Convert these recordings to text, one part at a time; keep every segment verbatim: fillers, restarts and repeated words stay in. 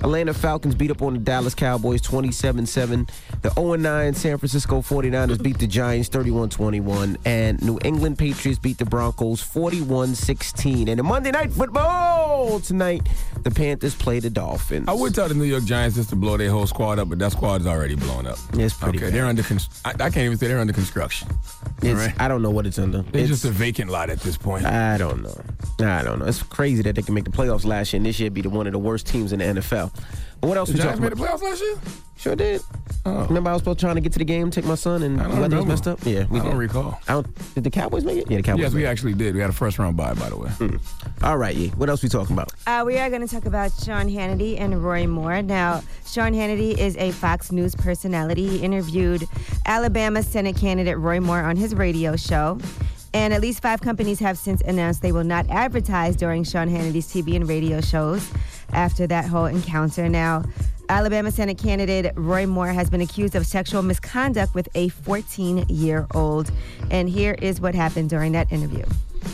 Atlanta Falcons beat up on the Dallas Cowboys twenty-seven seven. The oh and nine San Francisco forty-niners beat the Giants thirty-one twenty-one. And New England Patriots beat the Broncos forty-one sixteen. And in Monday Night Football tonight, the Panthers play the Dolphins. I would tell the New York Giants just to blow their whole squad up, but that squad is already blown up. It's pretty Okay, bad. they're under. Con- I, I can't even say they're under construction. It's, All right? I don't know what it's under. They're It's just a vacant lot at this point. I don't know. I don't know. It's crazy that they can make the playoffs last year and this year be the one of the worst teams in the N F L. But what else The we Giants talking made the about? playoffs last year? Sure did. Oh. Remember I was supposed to trying to get to the game, take my son, and I don't weather was remember. messed up? Yeah, we I don't did. recall. I don't, did the Cowboys make it? Yeah, the Cowboys Yes, made we it. actually did. We had a first round bye, by the way. All right, yeah. What else we talking about? Uh, we are going to talk about Sean Hannity and Roy Moore. Now, Sean Hannity is a Fox News personality. He interviewed Alabama Senate candidate Roy Moore on his radio show. And at least five companies have since announced they will not advertise during Sean Hannity's T V and radio shows after that whole encounter. Now, Alabama Senate candidate Roy Moore has been accused of sexual misconduct with a fourteen-year-old. And here is what happened during that interview.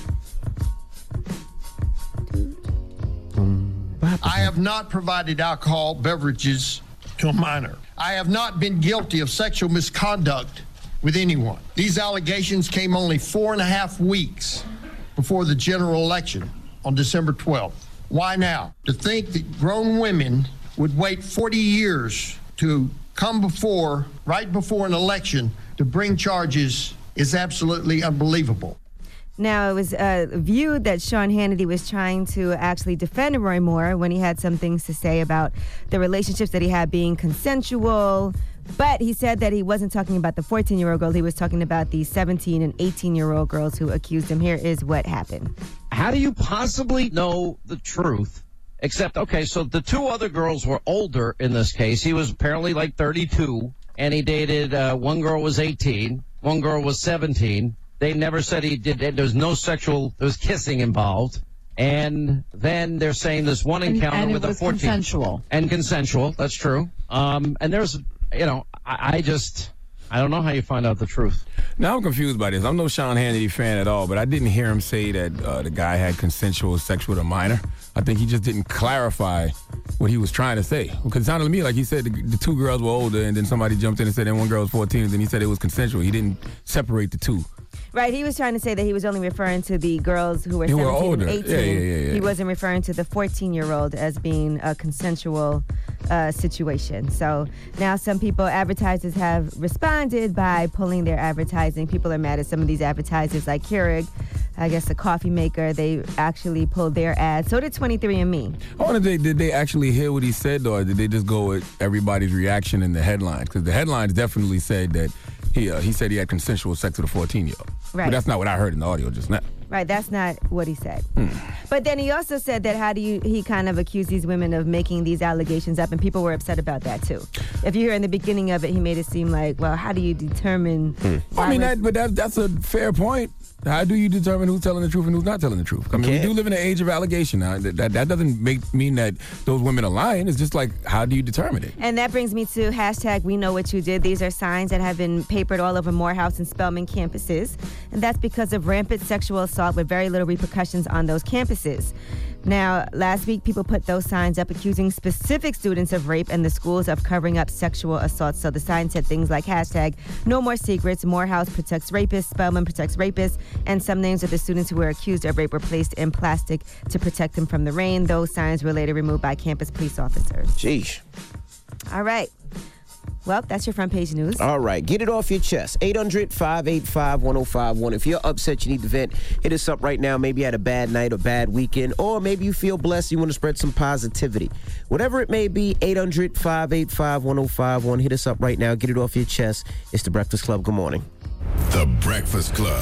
I have not provided alcohol beverages to a minor. I have not been guilty of sexual misconduct with anyone. These allegations came only four and a half weeks before the general election on December twelfth. Why now? To think that grown women would wait forty years to come before, right before an election, to bring charges is absolutely unbelievable. Now, it was uh, viewed that Sean Hannity was trying to actually defend Roy Moore when he had some things to say about the relationships that he had being consensual. But he said that he wasn't talking about the fourteen-year-old girl. He was talking about the seventeen and eighteen-year-old girls who accused him. Here is what happened. How do you possibly know the truth? Except, okay, so the two other girls were older in this case. He was apparently like thirty-two, and he dated, uh, one girl was eighteen, one girl was seventeen. They never said he did, there was no sexual, there was kissing involved. And then they're saying this one encounter and, and with it a was fourteen. consensual. And consensual, that's true. Um, and there's, you know, I, I just, I don't know how you find out the truth. Now I'm confused by this. I'm no Sean Hannity fan at all, but I didn't hear him say that uh, the guy had consensual sex with a minor. I think he just didn't clarify what he was trying to say. Because it sounded to me like he said the, the two girls were older, and then somebody jumped in and said, and one girl was fourteen, and then he said it was consensual. He didn't separate the two. Right, he was trying to say that he was only referring to the girls who were Who were seventeen older. and eighteen. Yeah, yeah, yeah, yeah. He wasn't referring to the fourteen-year-old as being a consensual uh, situation. So now some people, advertisers have responded by pulling their advertising. People are mad at some of these advertisers like Keurig, I guess the coffee maker. They actually pulled their ads. So did twenty-three and me. I wonder, did they, did they actually hear what he said, or did they just go with everybody's reaction in the headlines? Because the headlines definitely said that he uh, he said he had consensual sex with a fourteen-year-old. Right. But that's not what I heard in the audio just now. Right, that's not what he said. But then he also said that how do you, he kind of accused these women of making these allegations up, and people were upset about that too. If you hear in the beginning of it, he made it seem like, well, how do you determine? I mean, that, but that, that's a fair point. How do you determine who's telling the truth and who's not telling the truth? I mean, we can't. do live in an age of allegation now. That, that, that doesn't make mean that those women are lying. It's just like, how do you determine it? And that brings me to hashtag We Know What You Did. These are signs that have been papered all over Morehouse and Spelman campuses. And that's because of rampant sexual assault with very little repercussions on those campuses. Now, last week, people put those signs up accusing specific students of rape and the schools of covering up sexual assault. So the sign said things like hashtag No More Secrets, Morehouse protects rapists, Spelman protects rapists, and some names of the students who were accused of rape were placed in plastic to protect them from the rain. Those signs were later removed by campus police officers. Sheesh. All right. Well, that's your front page news. All right, get it off your chest. eight hundred, five eight five, one oh five one. If you're upset, you need to vent, hit us up right now. Maybe you had a bad night or bad weekend, or maybe you feel blessed, you want to spread some positivity. Whatever it may be, eight hundred, five eight five, one oh five one. Hit us up right now. Get it off your chest. It's The Breakfast Club. Good morning. The Breakfast Club.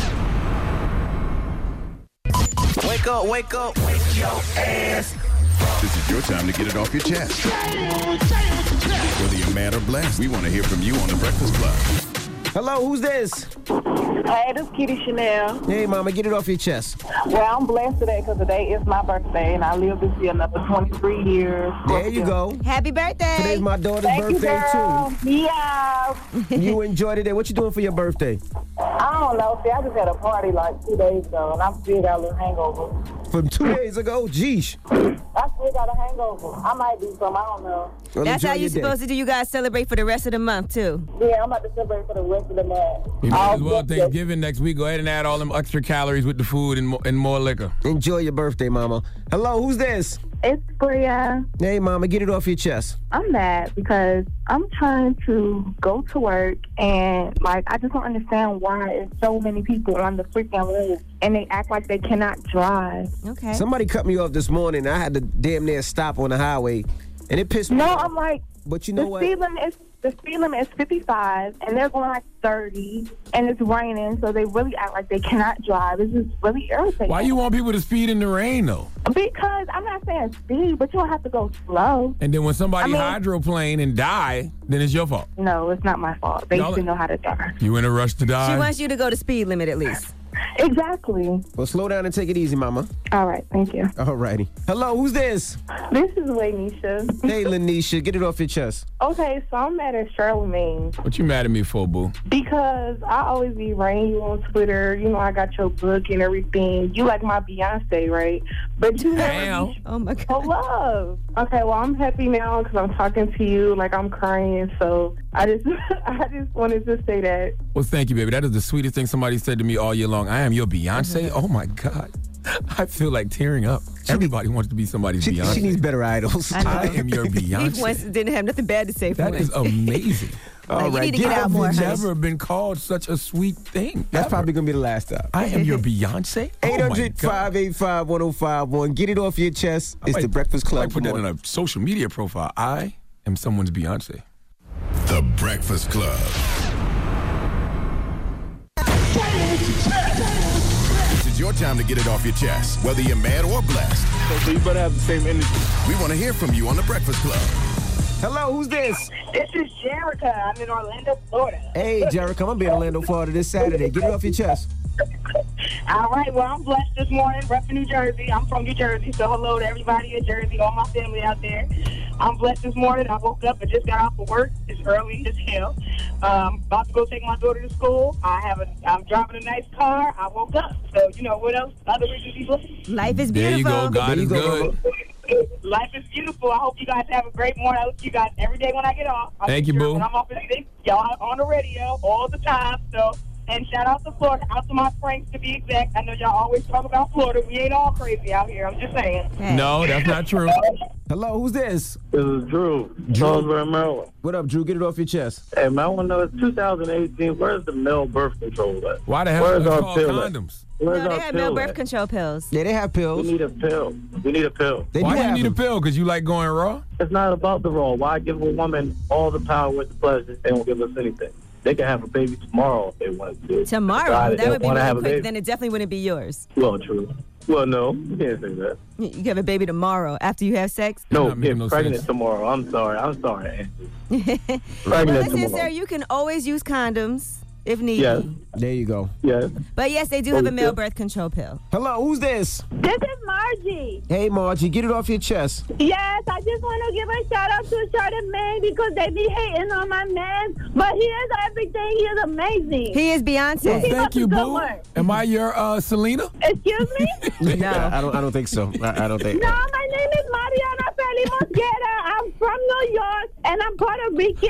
Wake up, wake up. Wake your ass. This is your time to get it off your chest. Whether you're mad or blessed, we want to hear from you on The Breakfast Club. Hello, who's this? Hey, this is Kitty Chanel. Hey, mama, get it off your chest. Well, I'm blessed today because today is my birthday, and I live to see another twenty-three years. There you go. Happy birthday. Today's my daughter's Thank birthday, you, girl. too. Yeah. You enjoyed it. What you doing for your birthday? I'm I don't know. See, I just had a party like two days ago, and I'm still got a little hangover. From two days ago? Geesh. I still got a hangover. I might do something. I don't know. Well, That's enjoy how your you're day. supposed to do. You guys celebrate for the rest of the month, too. Yeah, I'm about to celebrate for the rest of the month. You might All as well good. Thanksgiving next week. Go ahead and add all them extra calories with the food and more, and more liquor. Enjoy your birthday, mama. Hello, who's this? It's Bria. Hey, mama, get it off your chest. I'm mad because I'm trying to go to work and, like, I just don't understand why there's so many people on the freaking road and they act like they cannot drive. Okay. Somebody cut me off this morning. I had to damn near stop on the highway, and it pissed me No, off. I'm like, But you know the what? speed limit is the speed limit is fifty-five, and they're going like thirty, and it's raining, so they really act like they cannot drive. It's just really irritating. Why you want people to speed in the rain, though? Because I'm not saying speed, but you don't have to go slow. And then when somebody I mean- hydroplane and die, then it's your fault. No, it's not my fault. They Y'all- used to know how to drive. You in a rush to She die? wants you to go to speed limit at least. Exactly. Well, slow down and take it easy, mama. All right, thank you. All righty. Hello, who's this? This is Lanisha. Hey, Lanisha, get it off your chest. Okay, so I'm mad at Charlamagne What you mad at me for, boo? because I always be writing you on Twitter. You know, I got your book and everything. You like my Beyonce, right? But you never Damn. be Oh, my for God. love. Okay, well, I'm happy now because I'm talking to you. Like, I'm crying. So I just, I just wanted to say that. Well, thank you, baby. That is the sweetest thing somebody said to me all year long. I am your Beyonce. Oh my God, I feel like tearing up. Everybody wants to be somebody's She, Beyonce. she needs better idols. I know. I am your He once Beyonce. didn't have nothing bad to say for That him. is amazing. All you right, need to get out more, I've honey. never been called such a sweet thing. That's ever. probably going to be the last time. I am your Beyonce. Oh my eight hundred, God. five eight five, one oh five one. Get it off your chest. I It's might- the Breakfast I Club. might put Come that on. in a social media profile. I am someone's Beyonce. The Breakfast Club. This is your time to get it off your chest, whether you're mad or blessed. So you better have the same energy. We want to hear from you on The Breakfast Club. Hello, who's this? This is Jerica. I'm in Orlando, Florida. Hey, Jericho, I'm going to be in Orlando, Florida this Saturday. Get it off your chest. All right, well, I'm blessed this morning, repping New Jersey. I'm from New Jersey, so hello to everybody in Jersey, all my family out there. I'm blessed this morning. I woke up and just got off of work. It's early as hell. Um, about to go take my daughter to school. I have a, I'm driving a nice car. I woke up. So, you know, what else? Other reasons be blessed. Life is There you beautiful. go. God There you is go, good. Bubba. Life is beautiful. I hope you guys have a great morning. I look you guys every day when I get off. I'll Thank be you, sure boo. When I'm off at six, y'all on the radio all the time. So, and shout out to Florida, out to my Franks to be exact. I know y'all always talk about Florida. We ain't all crazy out here. I'm just saying. Hey. No, that's not true. Hello, who's this? This is Drew, Charlesburg, Maryland. What up, Drew? Get it off your chest. Hey, man, I want to know, it's two thousand eighteen. Where's the male birth control at? Why the hell Where's is it our called pill at? condoms? Where's No, they our have male pill birth at? control pills. Yeah, they have We pills. need a pill. We need a pill. They Why do do you have need a them. pill? Because you like going raw? It's not about the role. Why give a woman all the power with the pleasure? They won't give us anything. They can have a baby tomorrow if they want to. Tomorrow? Decide That they would be wanna really have a quick. baby. Then it definitely wouldn't be yours. Well, true. Well, no, you can't say that. You you have a baby tomorrow after you have sex? No, not making get no pregnant sense. tomorrow. I'm sorry. I'm sorry, Angie. Well, Pregnant listen, tomorrow. sir, you can always use condoms if needed. Yes. There you go. Yes. But yes, they do have a male birth control pill. Hello, who's this? This is Margie. Hey, Margie, get it off your chest. Yes, I just want to give a shout out to Charlamagne because they be hating on my man, but he is everything. He is amazing. He is Beyonce. Well, Keep up thank the you, good boo. work. Am I your uh, Selena? Excuse me? No. I don't. I don't think so. I, I don't think. No, my name is Mariana Feli Mosqueda. I'm from New York, and I'm Puerto Rican.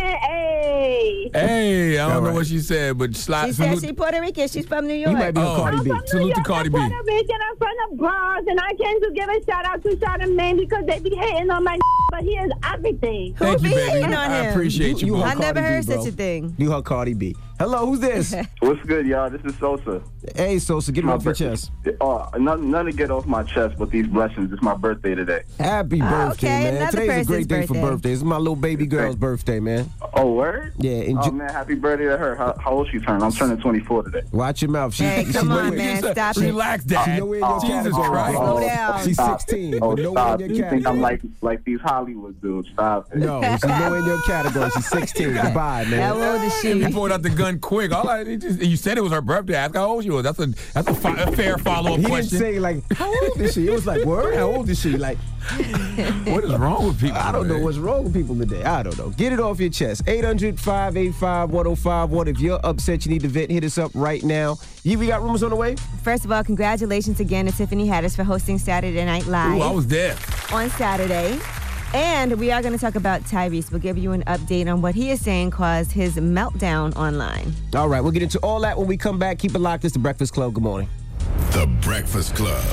Hey. Hey, I don't All know right. what she said, but slide She salute. said she's Puerto Rican. She's from New York. You might be a Oh. Cardi I'm B. from New Salute to York, Cardi I'm B. Puerto Rican. I'm from the Bronx, and I came to give a shout out to Charlamagne because they be hating on my but he is everything. Who Thank you, be baby. hating on I him? appreciate you, You- boo. you I Cardi never B, heard bro. such a thing. You heard Cardi B. Hello, who's this? What's good, y'all? This is Sosa. Hey, Sosa, get it My off your bir- chest. Oh, none, none to get off my chest, but these blessings. It's my birthday today. Happy Oh, birthday, okay, man. another Today's a person's great day for birthday. birthdays. It's my little baby girl's birthday, man. Oh, word? Yeah, Oh, enjoy. man, happy birthday to her. How, how old she turned? I'm turning twenty-four today. Watch your mouth. She, Hey, she come know on, where- man. Stop it. Relax, She Dad. know where in your Jesus category, Christ. bro. Slow down. She's Stop. sixteen, Oh, but no stop. one in your You think I'm category. like like these Hollywood dudes. Stop it. No, she's nowhere in your category. She's sixteen. Goodbye, man. How old is And he she? pulled out the gun done quick. All I it just, you said it was her birthday. Ask how old she was. That's a that's a, fi- a fair follow up he question. He didn't say like how old is she. It was like word. How old is she? Like what is wrong with people? I don't man? know what's wrong with people today. I don't know. Get it off your chest. eight hundred, five eight five, one oh five one. If you're upset, you need to vent. Hit us up right now. You, we got rumors on the way. First of all, congratulations again to Tiffany Haddish for hosting Saturday Night Live. Ooh, I was there on Saturday. And we are going to talk about Tyrese. We'll give you an update on what he is saying caused his meltdown online. All right, we'll get into all that when we come back. Keep it locked. It's The Breakfast Club. Good morning. The Breakfast Club.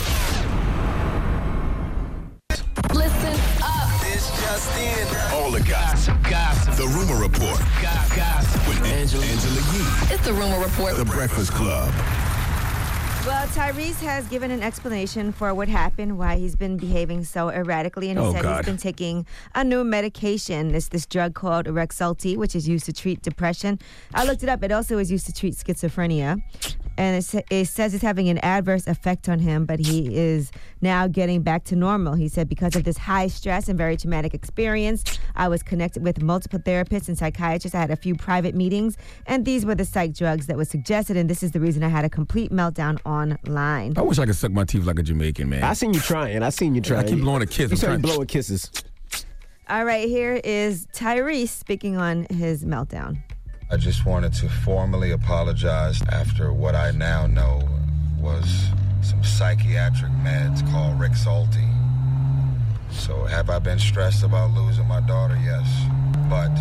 Listen up. It's just in. All the gossip. Gossip. The Rumor Report. Gossip. With Angela, Angela Yee. It's The Rumor Report. The Breakfast Club. Well, Tyrese has given an explanation for what happened, why he's been behaving so erratically, and he oh, said God. he's been taking a new medication. It's this drug called Rexulti, which is used to treat depression. I looked it up. It also is used to treat schizophrenia. And it, sa- it says it's having an adverse effect on him, but he is now getting back to normal. He said, because of this high stress and very traumatic experience, I was connected with multiple therapists and psychiatrists. I had a few private meetings, and these were the psych drugs that were suggested, and this is the reason I had a complete meltdown online. I wish I could suck my teeth like a Jamaican, man. I seen you trying. I seen you trying. I keep blowing a kiss. You I'm started trying- blowing kisses. All right, here is Tyrese speaking on his meltdown. I just wanted to formally apologize after what I now know was some psychiatric meds called Rexulti. So have I been stressed about losing my daughter? Yes. But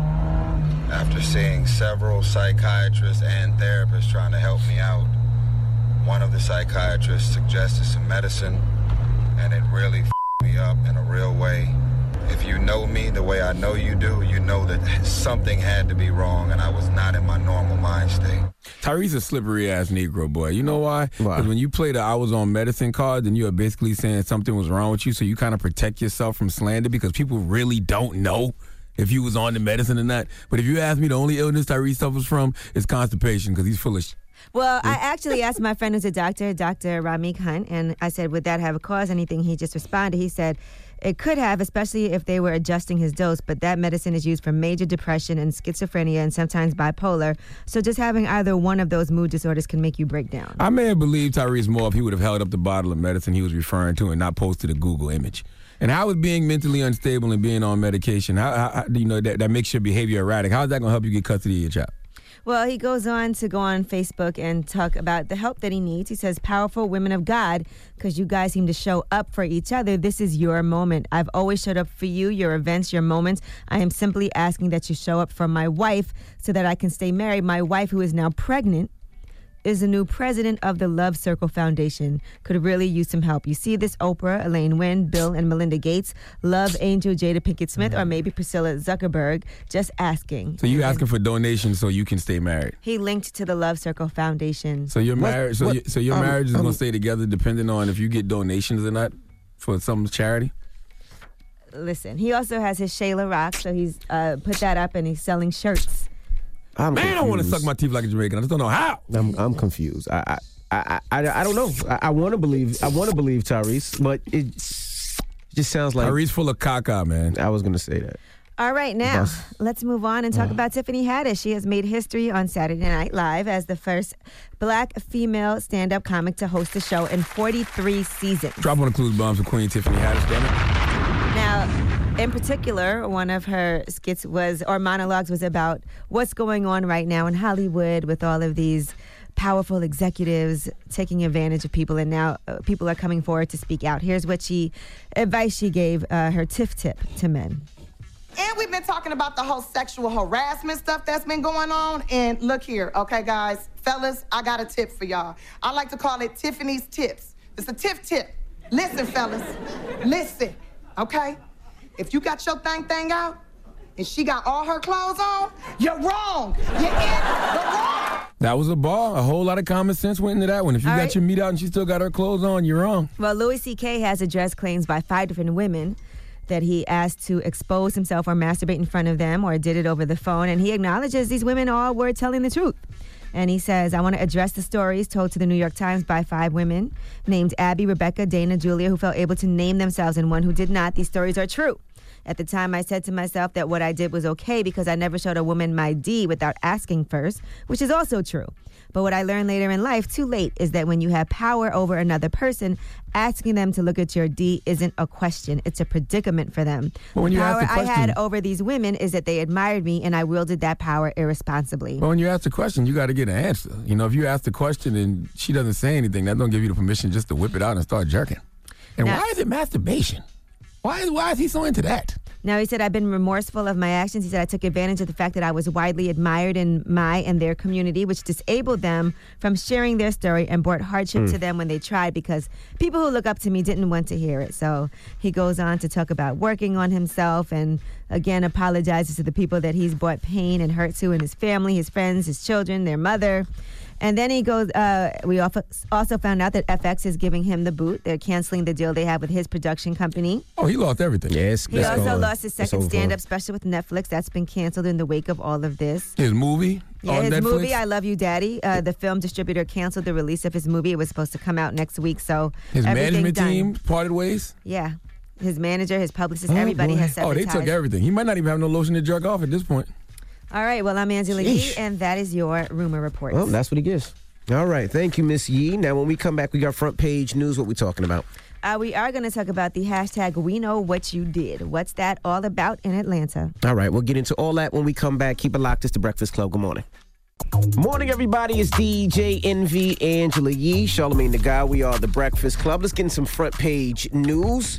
after seeing several psychiatrists and therapists trying to help me out, one of the psychiatrists suggested some medicine, and it really f***ed me up in a real way. If you know me the way I know you do, you know that something had to be wrong, and I was not in my normal mind state. Tyrese a slippery ass Negro boy. You know why? Why? Because when you play the I was on medicine card, then you are basically saying something was wrong with you, so you kind of protect yourself from slander because people really don't know if you was on the medicine or not. But if you ask me, the only illness Tyrese suffers from is constipation because he's full of sh- Well, I actually asked my friend who's a doctor, Doctor Ramik Hunt, and I said, would that have caused anything? He just responded. He said, it could have, especially if they were adjusting his dose, but that medicine is used for major depression and schizophrenia and sometimes bipolar. So just having either one of those mood disorders can make you break down. I may have believed Tyrese more if he would have held up the bottle of medicine he was referring to and not posted a Google image. And how is being mentally unstable and being on medication, how, how, how you know, that, that makes your behavior erratic, how is that going to help you get custody of your child? Well, he goes on to go on Facebook and talk about the help that he needs. He says, powerful women of God, because you guys seem to show up for each other. This is your moment. I've always showed up for you, your events, your moments. I am simply asking that you show up for my wife so that I can stay married. My wife, who is now pregnant, is the new president of the Love Circle Foundation. Could really use some help. You see this, Oprah, Elaine Wynn, Bill and Melinda Gates, Love Angel Jada Pinkett Smith, or maybe Priscilla Zuckerberg. Just asking. So you asking for donations so you can stay married? He linked to the Love Circle Foundation. So your marriage, so, what- you, so your um, marriage is um, going to stay together depending on if you get donations or not for some charity? Listen, he also has his Shayla Rock, so he's uh, put that up and he's selling shirts. I'm Man, I confused. want to suck my teeth like a Jamaican. I just don't know how. I'm I'm confused. I I I I, I don't know. I, I want to believe. I want to believe Tyrese, but it just sounds like Tyrese full of caca, man. I was gonna say that. All right, now Boss. let's move on and talk about Tiffany Haddish. She has made history on Saturday Night Live as the first black female stand-up comic to host the show in forty-three seasons. Drop on the clues bombs for Queen Tiffany Haddish, damn it. Now, in particular, one of her skits was, or monologues was about what's going on right now in Hollywood with all of these powerful executives taking advantage of people, and now uh, people are coming forward to speak out. Here's what she, advice she gave uh, her Tiff tip to men. And we've been talking about the whole sexual harassment stuff that's been going on. And look here, okay, guys, fellas, I got a tip for y'all. I like to call it Tiffany's Tips. It's a Tiff tip. Listen, fellas, listen, okay? If you got your thing thing out and she got all her clothes on, you're wrong. You're in the wrong. That was a ball. A whole lot of common sense went into that one. If you All got right. your meat out and she still got her clothes on, you're wrong. Well, Louis C K has addressed claims by five different women that he asked to expose himself or masturbate in front of them or did it over the phone, and he acknowledges these women all were telling the truth. And he says, I want to address the stories told to the New York Times by five women named Abby, Rebecca, Dana, Julia, who felt able to name themselves and one who did not. These stories are true. At the time, I said to myself that what I did was okay because I never showed a woman my D without asking first, which is also true. But what I learned later in life, too late, is that when you have power over another person, asking them to look at your D isn't a question. It's a predicament for them. Well, when the you ask power the question- I had over these women is that they admired me and I wielded that power irresponsibly. Well, when you ask the question, you got to get an answer. You know, if you ask the question and she doesn't say anything, that don't give you the permission just to whip it out and start jerking. And Now- why is it masturbation? Why is, why is he so into that? Now, he said, I've been remorseful of my actions. He said, I took advantage of the fact that I was widely admired in my and their community, which disabled them from sharing their story and brought hardship Mm. to them when they tried because people who look up to me didn't want to hear it. So he goes on to talk about working on himself and, again, apologizes to the people that he's brought pain and hurt to in his family, his friends, his children, their mother. And then he goes, uh, we also found out that F X is giving him the boot. They're canceling the deal they have with his production company. Oh, he lost everything. Yes. He also lost his second stand-up special with Netflix. That's been canceled in the wake of all of this. His movie Yeah, on his Netflix? movie, I Love You, Daddy. Uh, the film distributor canceled the release of his movie. It was supposed to come out next week, so His everything management done. team parted ways? Yeah. His manager, his publicist, Oh, everybody boy. has severed Oh, they took ties. everything. He might not even have no lotion to jerk off at this point. All right, well, I'm Angela Yee, Sheesh. and that is your rumor report. Well, that's what he gives. All right. Thank you, Miss Yee. Now, when we come back, we got front page news. What we talking about? Uh, we are going to talk about the hashtag We Know What You Did. What's that all about in Atlanta? All right. We'll get into all that when we come back. Keep it locked. It's The Breakfast Club. Good morning. Morning, everybody. It's D J Envy, Angela Yee, Charlamagne the Guy. We are The Breakfast Club. Let's get in some front page news.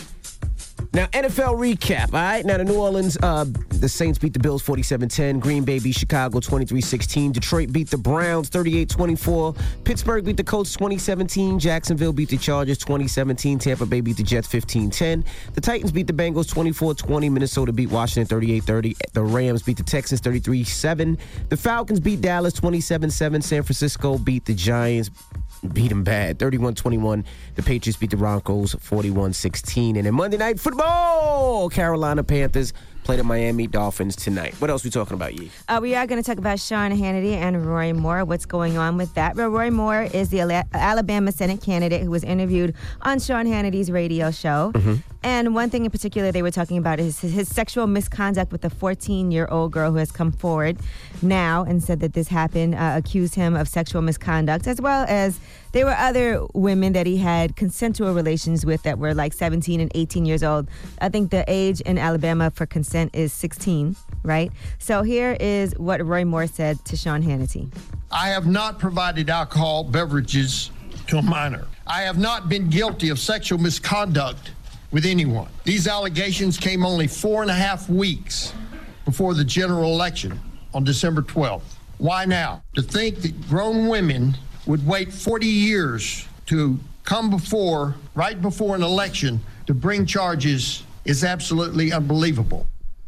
Now, N F L recap, all right? Now, the New Orleans, uh, the Saints beat the Bills forty-seven ten. Green Bay beat Chicago twenty-three sixteen. Detroit beat the Browns thirty-eight twenty-four. Pittsburgh beat the Colts twenty seventeen. Jacksonville beat the Chargers twenty seventeen. Tampa Bay beat the Jets fifteen ten. The Titans beat the Bengals twenty-four twenty. Minnesota beat Washington thirty-eight thirty. The Rams beat the Texans thirty-three seven. The Falcons beat Dallas twenty-seven seven. San Francisco beat the Giants. Beat them bad, thirty-one twenty-one. The Patriots beat the Broncos forty-one sixteen. And in Monday Night Football, Carolina Panthers play the Miami Dolphins tonight. What else we talking about, Yee? Uh, we are going to talk about Sean Hannity and Roy Moore. What's going on with that? Well, Roy Moore is the Ala- Alabama Senate candidate who was interviewed on Sean Hannity's radio show. Mm-hmm. And one thing in particular they were talking about is his, his sexual misconduct with a fourteen-year-old girl who has come forward now and said that this happened, uh, accused him of sexual misconduct, as well as there were other women that he had consensual relations with that were like seventeen and eighteen years old. I think the age in Alabama for consent is sixteen, right? So here is what Roy Moore said to Sean Hannity. I have not provided alcohol beverages to a minor. I have not been guilty of sexual misconduct with anyone. These allegations came only four and a half weeks before the general election on December twelfth. Why now? To think that grown women would wait forty years to come before, right before an election, to bring charges is absolutely unbelievable.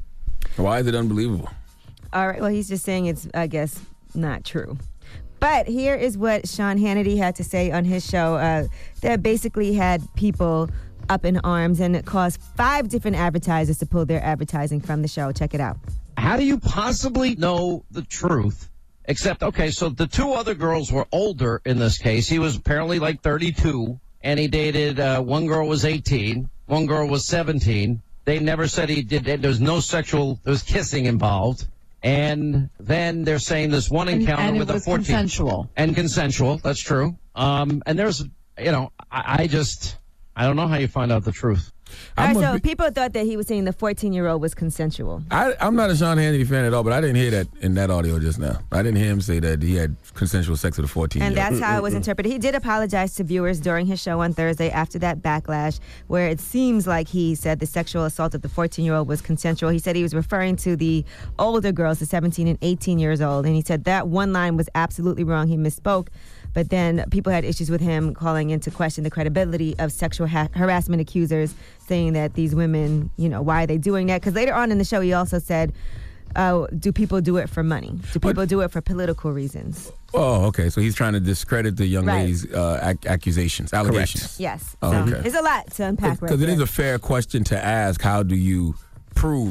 Why is it unbelievable? All right, well, he's just saying it's, I guess, not true. But here is what Sean Hannity had to say on his show uh, that basically had people up in arms, and it caused five different advertisers to pull their advertising from the show. Check it out. How do you possibly know the truth? Except, okay, so the two other girls were older in this case. He was apparently like thirty-two, and he dated, uh, one girl was eighteen, one girl was seventeen. They never said he did, there was no sexual, there was kissing involved. And then they're saying this one And- encounter and it with a was fourteen. consensual. And consensual, that's true. Um, and there's, you know, I, I just, I don't know how you find out the truth. All right, so people thought that he was saying the fourteen-year-old was consensual. I, I'm not a Sean Hannity fan at all, but I didn't hear that in that audio just now. I didn't hear him say that he had consensual sex with a fourteen-year-old. And that's how it was interpreted. He did apologize to viewers during his show on Thursday after that backlash, where it seems like he said the sexual assault of the fourteen-year-old was consensual. He said he was referring to the older girls, the seventeen and eighteen years old, and he said that one line was absolutely wrong. He misspoke. But then people had issues with him calling into question the credibility of sexual ha- harassment accusers, saying that these women, you know, why are they doing that? Because later on in the show, he also said, uh, do people do it for money? Do people do it for political reasons? Oh, okay. So he's trying to discredit the young Right. lady's uh, ac- accusations, allegations. Yes. Oh, So okay. there's a lot to unpack right Because it there. is a fair question to ask. How do you prove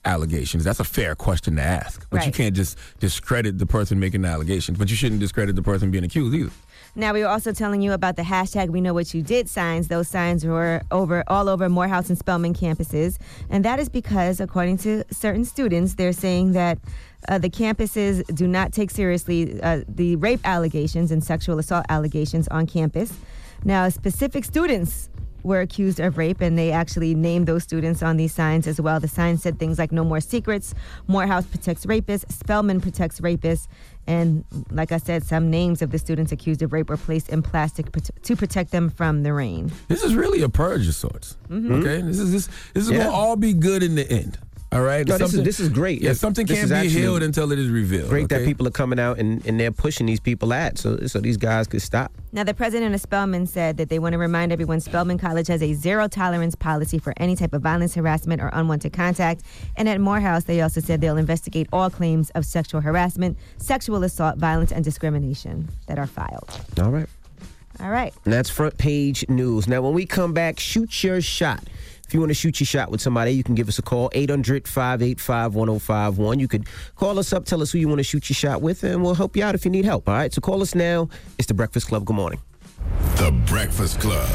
allegations. That's a fair question to ask. But you Right. can't just discredit the person making the allegations. But you shouldn't discredit the person being accused either. Now, we were also telling you about the hashtag We Know What You Did signs. Those signs were over all over Morehouse and Spelman campuses. And that is because, according to certain students, they're saying that uh, the campuses do not take seriously uh, the rape allegations and sexual assault allegations on campus. Now, specific students were accused of rape, and they actually named those students on these signs as well. The signs said things like "No more secrets," "Morehouse protects rapists," "Spelman protects rapists," and like I said, some names of the students accused of rape were placed in plastic prote- to protect them from the rain. This is really a purge of sorts. Mhm. Okay, this is this this is Yeah. gonna all be good in the end. All right. No, this is Something- this is great. Yeah, something This can't is be actually healed until it is revealed. Great that okay? people are coming out and, and they're pushing these people at so so these guys could stop. Now, the president of Spelman said that they want to remind everyone Spelman College has a zero tolerance policy for any type of violence, harassment, or unwanted contact. And at Morehouse, they also said they'll investigate all claims of sexual harassment, sexual assault, violence, and discrimination that are filed. All right. All right. And that's front page news. Now, when we come back, shoot your shot. If you want to shoot your shot with somebody, you can give us a call, eight hundred, five eight five, one oh five one. You could call us up, tell us who you want to shoot your shot with, and we'll help you out if you need help, all right? So call us now. It's The Breakfast Club. Good morning. The Breakfast Club.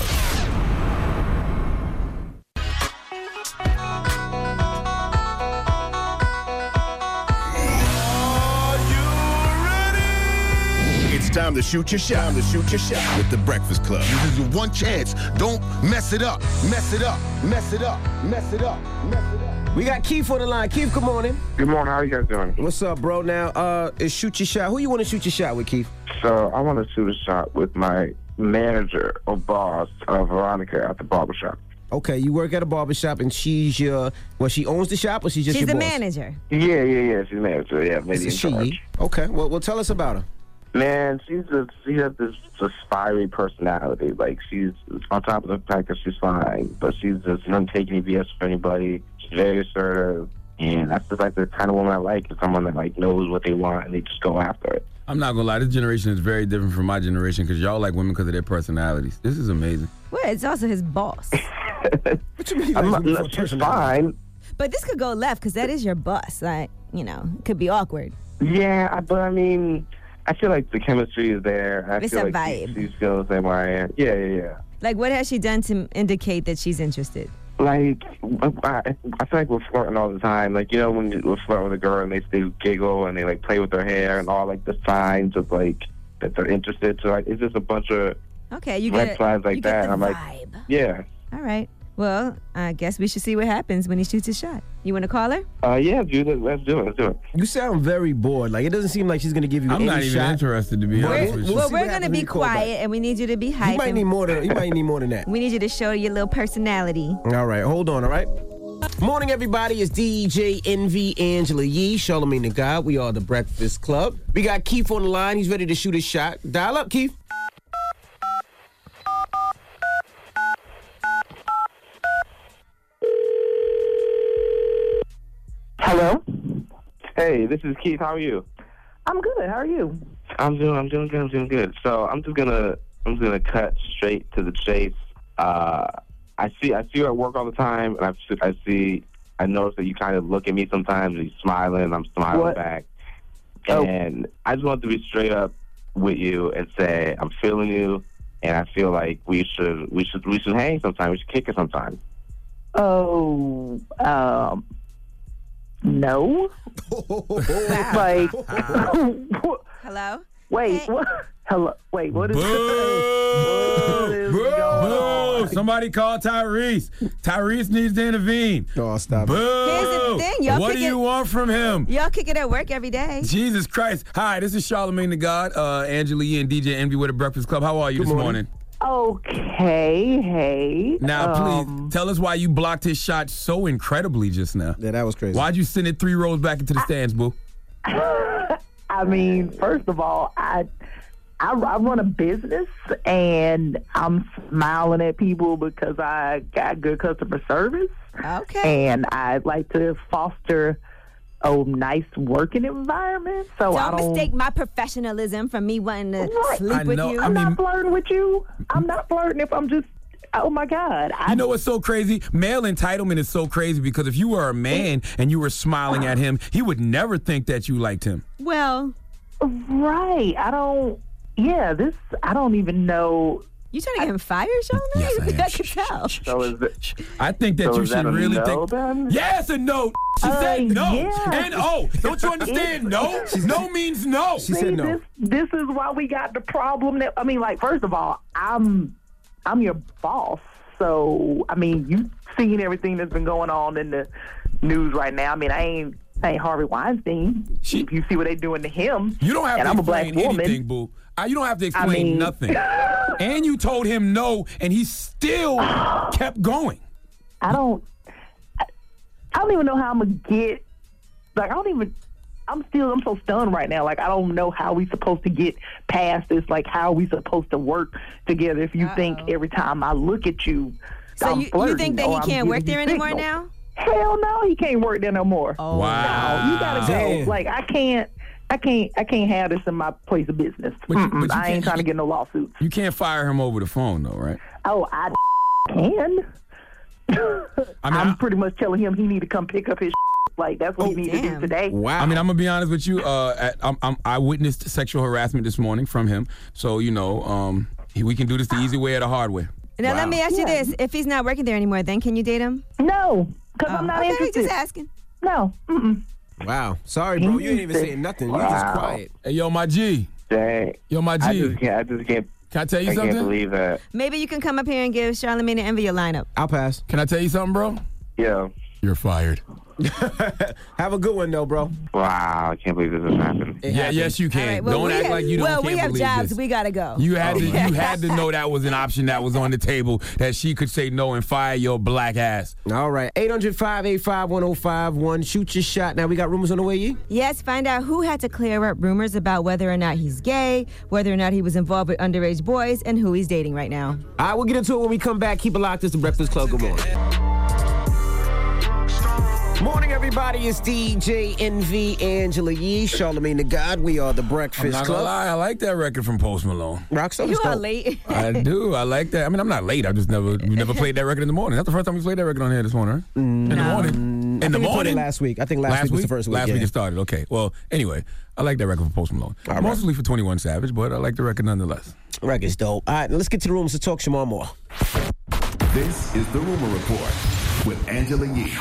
It's time to shoot your shot. Time to shoot your shot with The Breakfast Club. This is your one chance. Don't mess it up. Mess it up. Mess it up. Mess it up. Mess it up. We got Keith on the line. Keith, good morning. Good morning. How are you guys doing? What's up, bro? Now, uh, it's shoot your shot. Who you want to shoot your shot with, Keith? So I want to shoot a shot with my manager or boss, uh, Veronica, at the barbershop. Okay, you work at a barbershop, and she's your, well, she owns the shop, or she's just She's your the boss? manager. Yeah, yeah, yeah. She's manager. Yeah, maybe in Is she? charge. Okay, well, well, tell us about her. Man, she's just, she has this just fiery personality. Like, she's on top of the fact that she's fine, but she's just, she doesn't take any B S for anybody. She's very assertive. And that's just like the kind of woman I like, is someone that like knows what they want and they just go after it. I'm not gonna lie, this generation is very different from my generation because y'all like women because of their personalities. This is amazing. Well, it's also his boss. What you mean? I'm not, no, she's fine. But this could go left because that is your boss. Like, you know, it could be awkward. Yeah, but I mean, I feel like the chemistry is there. I It's feel a like vibe. She, she feels the same way I am. Yeah, yeah, yeah. Like, what has she done to indicate that she's interested? Like, I, I feel like we're flirting all the time. Like, you know, when we're flirting with a girl and they still giggle and they, like, play with their hair and all, like, the signs of, like, that they're interested. So, like, it's just a bunch of Okay, you red get flags like you that. get the I'm like, vibe. yeah. All right. Well, I guess we should see what happens when he shoots his shot. You want to call her? Uh, yeah, dude, let's do it. Let's do it. You sound very bored. Like, it doesn't seem like she's going to give you I'm any not even shot. interested, to be We're- honest with you. we'll Well, see we're what going to happens when be you call back. quiet, and we need you to be hype. You might and need more than, you might need more than that. we need you to show your little personality. All right, hold on, all right? Morning, everybody. It's D J Envy, Angela Yee, Charlamagne the God. We are The Breakfast Club. We got Keith on the line. He's ready to shoot his shot. Dial up, Keith. Hello? Hey, this is Keith. How are you? I'm good. How are you? I'm doing I'm doing good. I'm doing good. So I'm just gonna I'm just gonna cut straight to the chase. Uh, I see I see you at work all the time, and I see, I see I notice that you kind of look at me sometimes and you're smiling, and I'm smiling What? back. Oh. And I just want to be straight up with you and say I'm feeling you, and I feel like we should we should we should hang sometime. We should kick it sometime. Oh, um, no. Like, Hello? wait, what? Hello, wait, what is Boo! what is going on? Boo! Somebody call Tyrese. Tyrese needs to intervene. Oh, stop Boo! Here's the thing, y'all What do pick you it- want from him? Y'all kick it at work every day. Jesus Christ. Hi, this is Charlamagne the God, uh, Angela Yee and D J Envy with The Breakfast Club. How are you Good this morning. morning? Okay, hey. Now, um, please, tell us why you blocked his shot so incredibly just now. Yeah, that was crazy. Why'd you send it three rows back into the stands, boo? I mean, first of all, I, I I run a business and I'm smiling at people because I got good customer service. Okay. And I like to foster a nice working environment. So I Don't don't mistake my professionalism from me wanting to Right. sleep I with know, you. I I'm mean- not flirting with you. I'm not flirting if I'm just oh my God. I, You know what's so crazy? Male entitlement is so crazy because if you were a man and you were smiling at him, he would never think that you liked him. Well, right. I don't, yeah, this, I don't even know. You trying to get him fired, Charlamagne? Yes, I am. I can tell. So is it? I think that So you is should that a really no, think. then? Yes and no. She Uh, said no. yeah. And oh, don't you understand? No. No means no. She See, said no. This, this is why we got the problem that, I mean, like, first of all, I'm, I'm your boss. So, I mean, you seen everything that's been going on in the news right now. I mean, I ain't, I ain't Harvey Weinstein. She- if you see what they doing to him. You don't have and to I'm a black explain woman. anything, boo. Uh, you don't have to explain I mean- nothing. And you told him no, and he still kept going. I don't. I, I don't even know how I'm gonna get. Like I don't even. I'm still. I'm so stunned right now. Like I don't know how we supposed to get past this. Like how are we supposed to work together if you Uh-oh. think every time I look at you, So I'm you, you flirting think that or he I'm can't work giving there you anymore signals. now? Hell no, he can't work there no more. Oh, Wow. No, you gotta go. Damn. Like I can't. I can't. I can't have this in my place of business. But you- Mm-mm, but you I ain't can't- trying to get no lawsuits. You can't fire him over the phone, though, right? Oh, I can. I mean, I'm I- pretty much telling him he need to come pick up his like that's what Oh, he need to do damn. today. Wow. I mean, I'm gonna be honest with you. Uh, at, I'm, I'm, I witnessed sexual harassment this morning from him, so you know, um, he, we can do this the easy way or the hard way. Now, let Wow. me ask you Yeah. this. If he's not working there anymore, then can you date him? No, because Oh, I'm not okay, interested. just asking. No. Mm-mm. Wow. Sorry, bro. You ain't even saying nothing. You just Wow. quiet. Hey, yo, my G. Dang. Yo, my I G. just can't. I just can't. Can I tell you I something? can't believe that. Maybe you can come up here and give Charlamagne and Envy your lineup. I'll pass. Can I tell you something, bro? Yeah. You're fired. Have a good one, though, bro. Wow. I can't believe this has happened. It Yeah, happened. yes, you can. All right, well, don't we act have- like you don't. Well, can't we have believe jobs. this. We gotta go. You had to. You had to know that was an option that was on the table. That she could say no and fire your black ass. All right. eight hundred, five eight five, one oh five one. Shoot your shot. Now we got rumors on the way, Yee? Yes, find out who had to clear up rumors about whether or not he's gay, whether or not he was involved with underage boys, and who he's dating right now. All right, we'll get into it when we come back. Keep it locked. It's the Breakfast Club. Good morning. Morning, everybody. It's D J Envy, Angela Yee, Charlamagne the God. We are the I'm Breakfast not gonna Club. lie. I like that record from Post Malone. Rockstar. You are late. I do. I like that. I mean, I'm not late. I just never, we never played that record in the morning. That's the first time we played that record on here this morning, right? In the morning. In I the think we played it morning. last week. I think last, week was the first week. Last yeah. week it started. Okay. Well, anyway, I like that record for Post Malone. All right. Mostly for twenty-one Savage, but I like the record nonetheless. Record's dope. All right, let's get to the rooms to talk Shamar Moore. This is the Rumor Report with Angela Yee.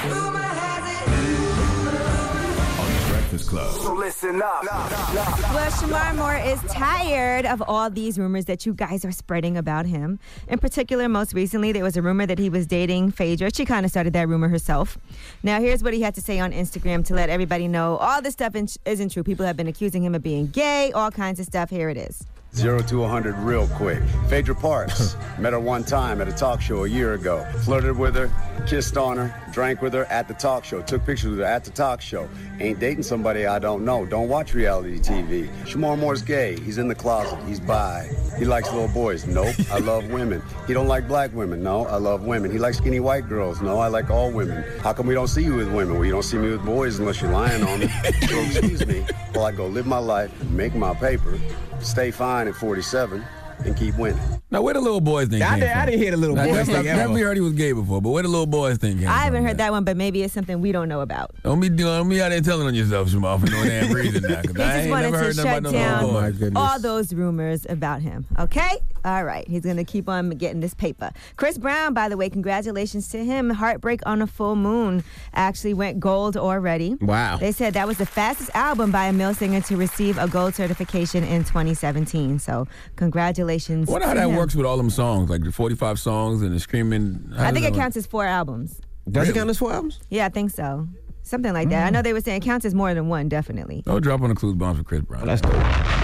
On the Breakfast Club. So listen up. Well, Shamar Moore is tired of all these rumors that you guys are spreading about him. In particular, most recently, there was a rumor that he was dating Phaedra. She kind of started that rumor herself. Now, here's what he had to say on Instagram to let everybody know all this stuff isn't true. People have been accusing him of being gay, all kinds of stuff. Here it is. Zero to one hundred real quick. Phaedra Parks. Met her one time at a talk show a year ago. Flirted with her, kissed on her, drank with her at the talk show, took pictures with her at the talk show. Ain't dating somebody I don't know. Don't watch reality T V. Shamar Moore's gay. He's in the closet. He's bi. He likes little boys. Nope. I love women. He don't like black women. No, I love women. He likes skinny white girls. No, I like all women. How come we don't see you with women? Well, you don't see me with boys unless you're lying on me. So excuse me while I go live my life, make my paper, stay fine at forty-seven, and keep winning. Now, where the little boys thing I came did- from? I didn't hear the little Now, boys that's thing not- ever. Never heard he was gay before, but where the little boys thing came I from? haven't heard that one, but maybe it's something we don't know about. Don't be doing me out there telling on yourself, Shamar, for no damn reason now. 'Cause He I just ain't wanted never to heard nothing shut about no little down boys. Oh, my goodness. all those rumors about him. Okay? All right. He's going to keep on getting this paper. Chris Brown, by the way, congratulations to him. Heartbreak on a Full Moon actually went gold already. Wow. They said that was the fastest album by a male singer to receive a gold certification in twenty seventeen. So congratulations I wonder how to that him. works with all them songs, like the forty-five songs and the screaming. How I does think that it work? counts as four albums. Does it count as four albums? Yeah, I think so. Something like that. I know they were saying it counts as more than one, definitely. No drop on the clues bombs for Chris Brown. That's dope.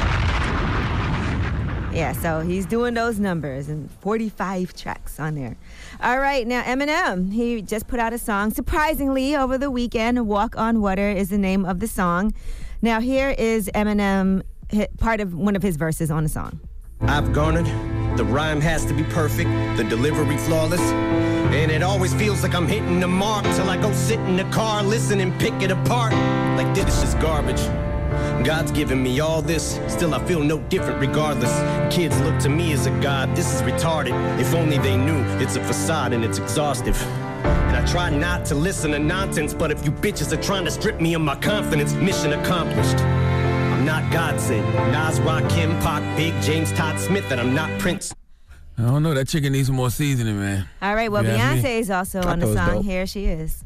Yeah, so he's doing those numbers and forty-five tracks on there. All right, now Eminem, he just put out a song, surprisingly, over the weekend. Walk on Water is the name of the song. Now here is Eminem, hi- part of one of his verses on the song. I've garnered. The rhyme has to be perfect, the delivery flawless. And it always feels like I'm hitting the mark till I go sit in the car, listen and pick it apart. Like this is just garbage. God's given me all this, still I feel no different regardless. Kids look to me as a god, this is retarded. If only they knew, it's a facade and it's exhaustive. And I try not to listen to nonsense, but if you bitches are trying to strip me of my confidence, mission accomplished. I'm not God sent. Nas, Rakim, Pac, Big, James, Todd Smith, and I'm not Prince. I don't know. That chicken needs some more seasoning, man. All right, well, You ask me? Beyonce is also I on the thought it was song. dope. Here she is.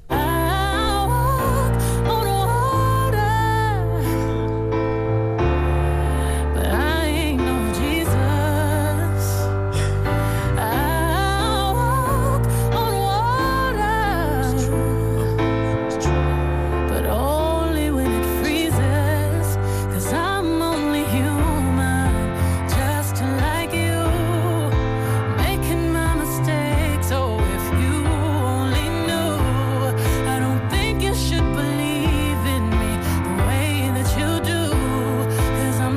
But I ain't no Jesus. I walk on water, but only when it freezes. 'Cause I'm only human, just like you, making my mistakes. Oh, if you only knew, I don't think you should believe in me the way that you do. 'Cause I'm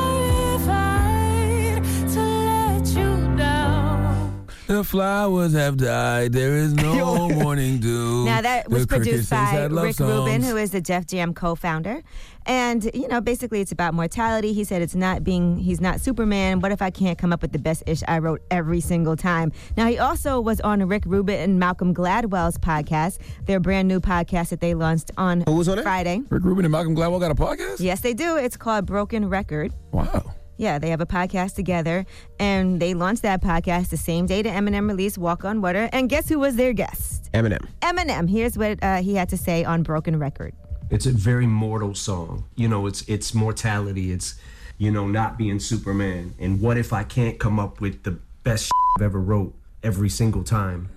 terrified to let you down. The flowers have died. There is no morning dew. Now, that was The crickets produced sing by sad love Rick Rubin, songs. who is the Def Jam co-founder. And, you know, basically it's about mortality. He said it's not being, he's not Superman. What if I can't come up with the best ish I wrote every single time? Now, he also was on Rick Rubin and Malcolm Gladwell's podcast, their brand new podcast that they launched on Who was on it? Friday. Rick Rubin and Malcolm Gladwell got a podcast? Yes, they do. It's called Broken Record. Wow. Yeah, they have a podcast together, and they launched that podcast the same day that Eminem released Walk on Water. And guess who was their guest? Eminem. Eminem. Here's what uh, he had to say on Broken Record. It's a very mortal song. You know, it's it's mortality. It's, you know, not being Superman. And what if I can't come up with the best I've ever wrote every single time?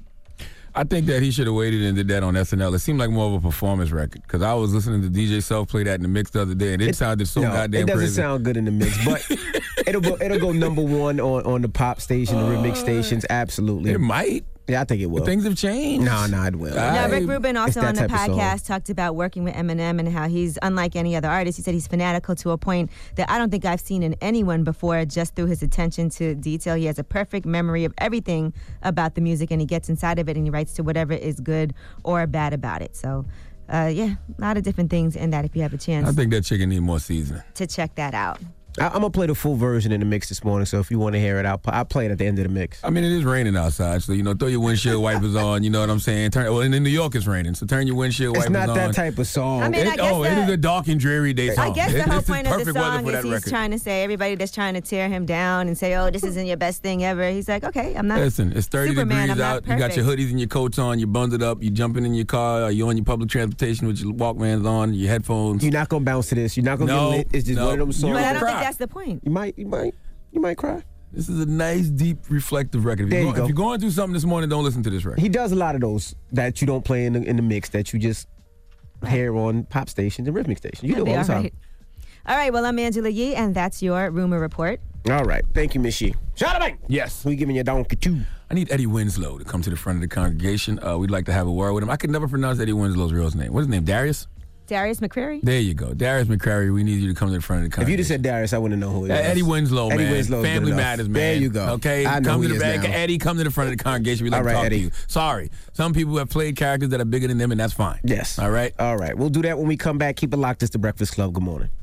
I think that he should have waited and did that on S N L. It seemed like more of a performance record because I was listening to D J Self play that in the mix the other day, and it, sounded so no, goddamn it doesn't crazy. sound good in the mix, but it'll go it'll go number one on, on the pop station, the remix stations, absolutely. It might. Yeah, I think it will. But things have changed. No, no, it will. Now, Rick Rubin It's also that on the type of song. podcast talked about working with Eminem and how he's unlike any other artist. He said he's fanatical to a point that I don't think I've seen in anyone before, just through his attention to detail. He has a perfect memory of everything about the music, and he gets inside of it and he writes to whatever is good or bad about it. So, uh, yeah, a lot of different things in that if you have a chance I think that chicken need more seasoning. to check that out. I, I'm gonna play the full version in the mix this morning. So if you want to hear it, I'll I'll play it at the end of the mix. I mean, it is raining outside, so, you know, throw your windshield wipers on, you know what I'm saying? Turn, well, in New York it's raining, so turn your windshield It's wipers on. not that type of song. I mean, I It- guess oh, it the- is a dark and dreary day song. I guess the It- whole this is point of the perfect weather song for is that he's record. trying to say everybody that's trying to tear him down and say, oh, this isn't your best thing ever. He's like, okay, I'm not Listen, it's thirty Superman, degrees I'm not out. You got your perfect. hoodies and your coats on. You're bundled up. You're jumping in your car. Or you're on your public transportation with your Walkmans on, your headphones. You're not gonna bounce to this. You're not gonna No, get lit. It's just no. one of them songs. But I don't cry. think that's the point. You might, you might, you might cry. This is a nice, deep, reflective record. If, There you're, you go- go. if you're going through something this morning, don't listen to this record. He does a lot of those that you don't play in the, in the mix that you just hear on pop stations and rhythmic stations. You That'd do be all the all time. right. All right, well, I'm Angela Yee, and that's your rumor report. All right. Thank you, Miss Yee. Charlamagne. Yes. We giving you a donkey too. I need Eddie Winslow to come to the front of the congregation. Uh, we'd like to have a word with him. I could never pronounce Eddie Winslow's real name. What's his name? Darius? Darius McCrary? There you go. Darius McCrary, we need you to come to the front of the If congregation. you just said Darius, I wouldn't know who it Uh, was. Eddie Winslow, Eddie man. Winslow's good Family enough. matters, man. There you go. Okay, I know come who to he the is back. now. Eddie, come to the front of the congregation. We'd like All right, to talk Eddie. to you. Sorry, some people have played characters that are bigger than them, and that's fine. Yes. All right. All right. We'll do that when we come back. Keep it locked. It's the Breakfast Club. Good morning.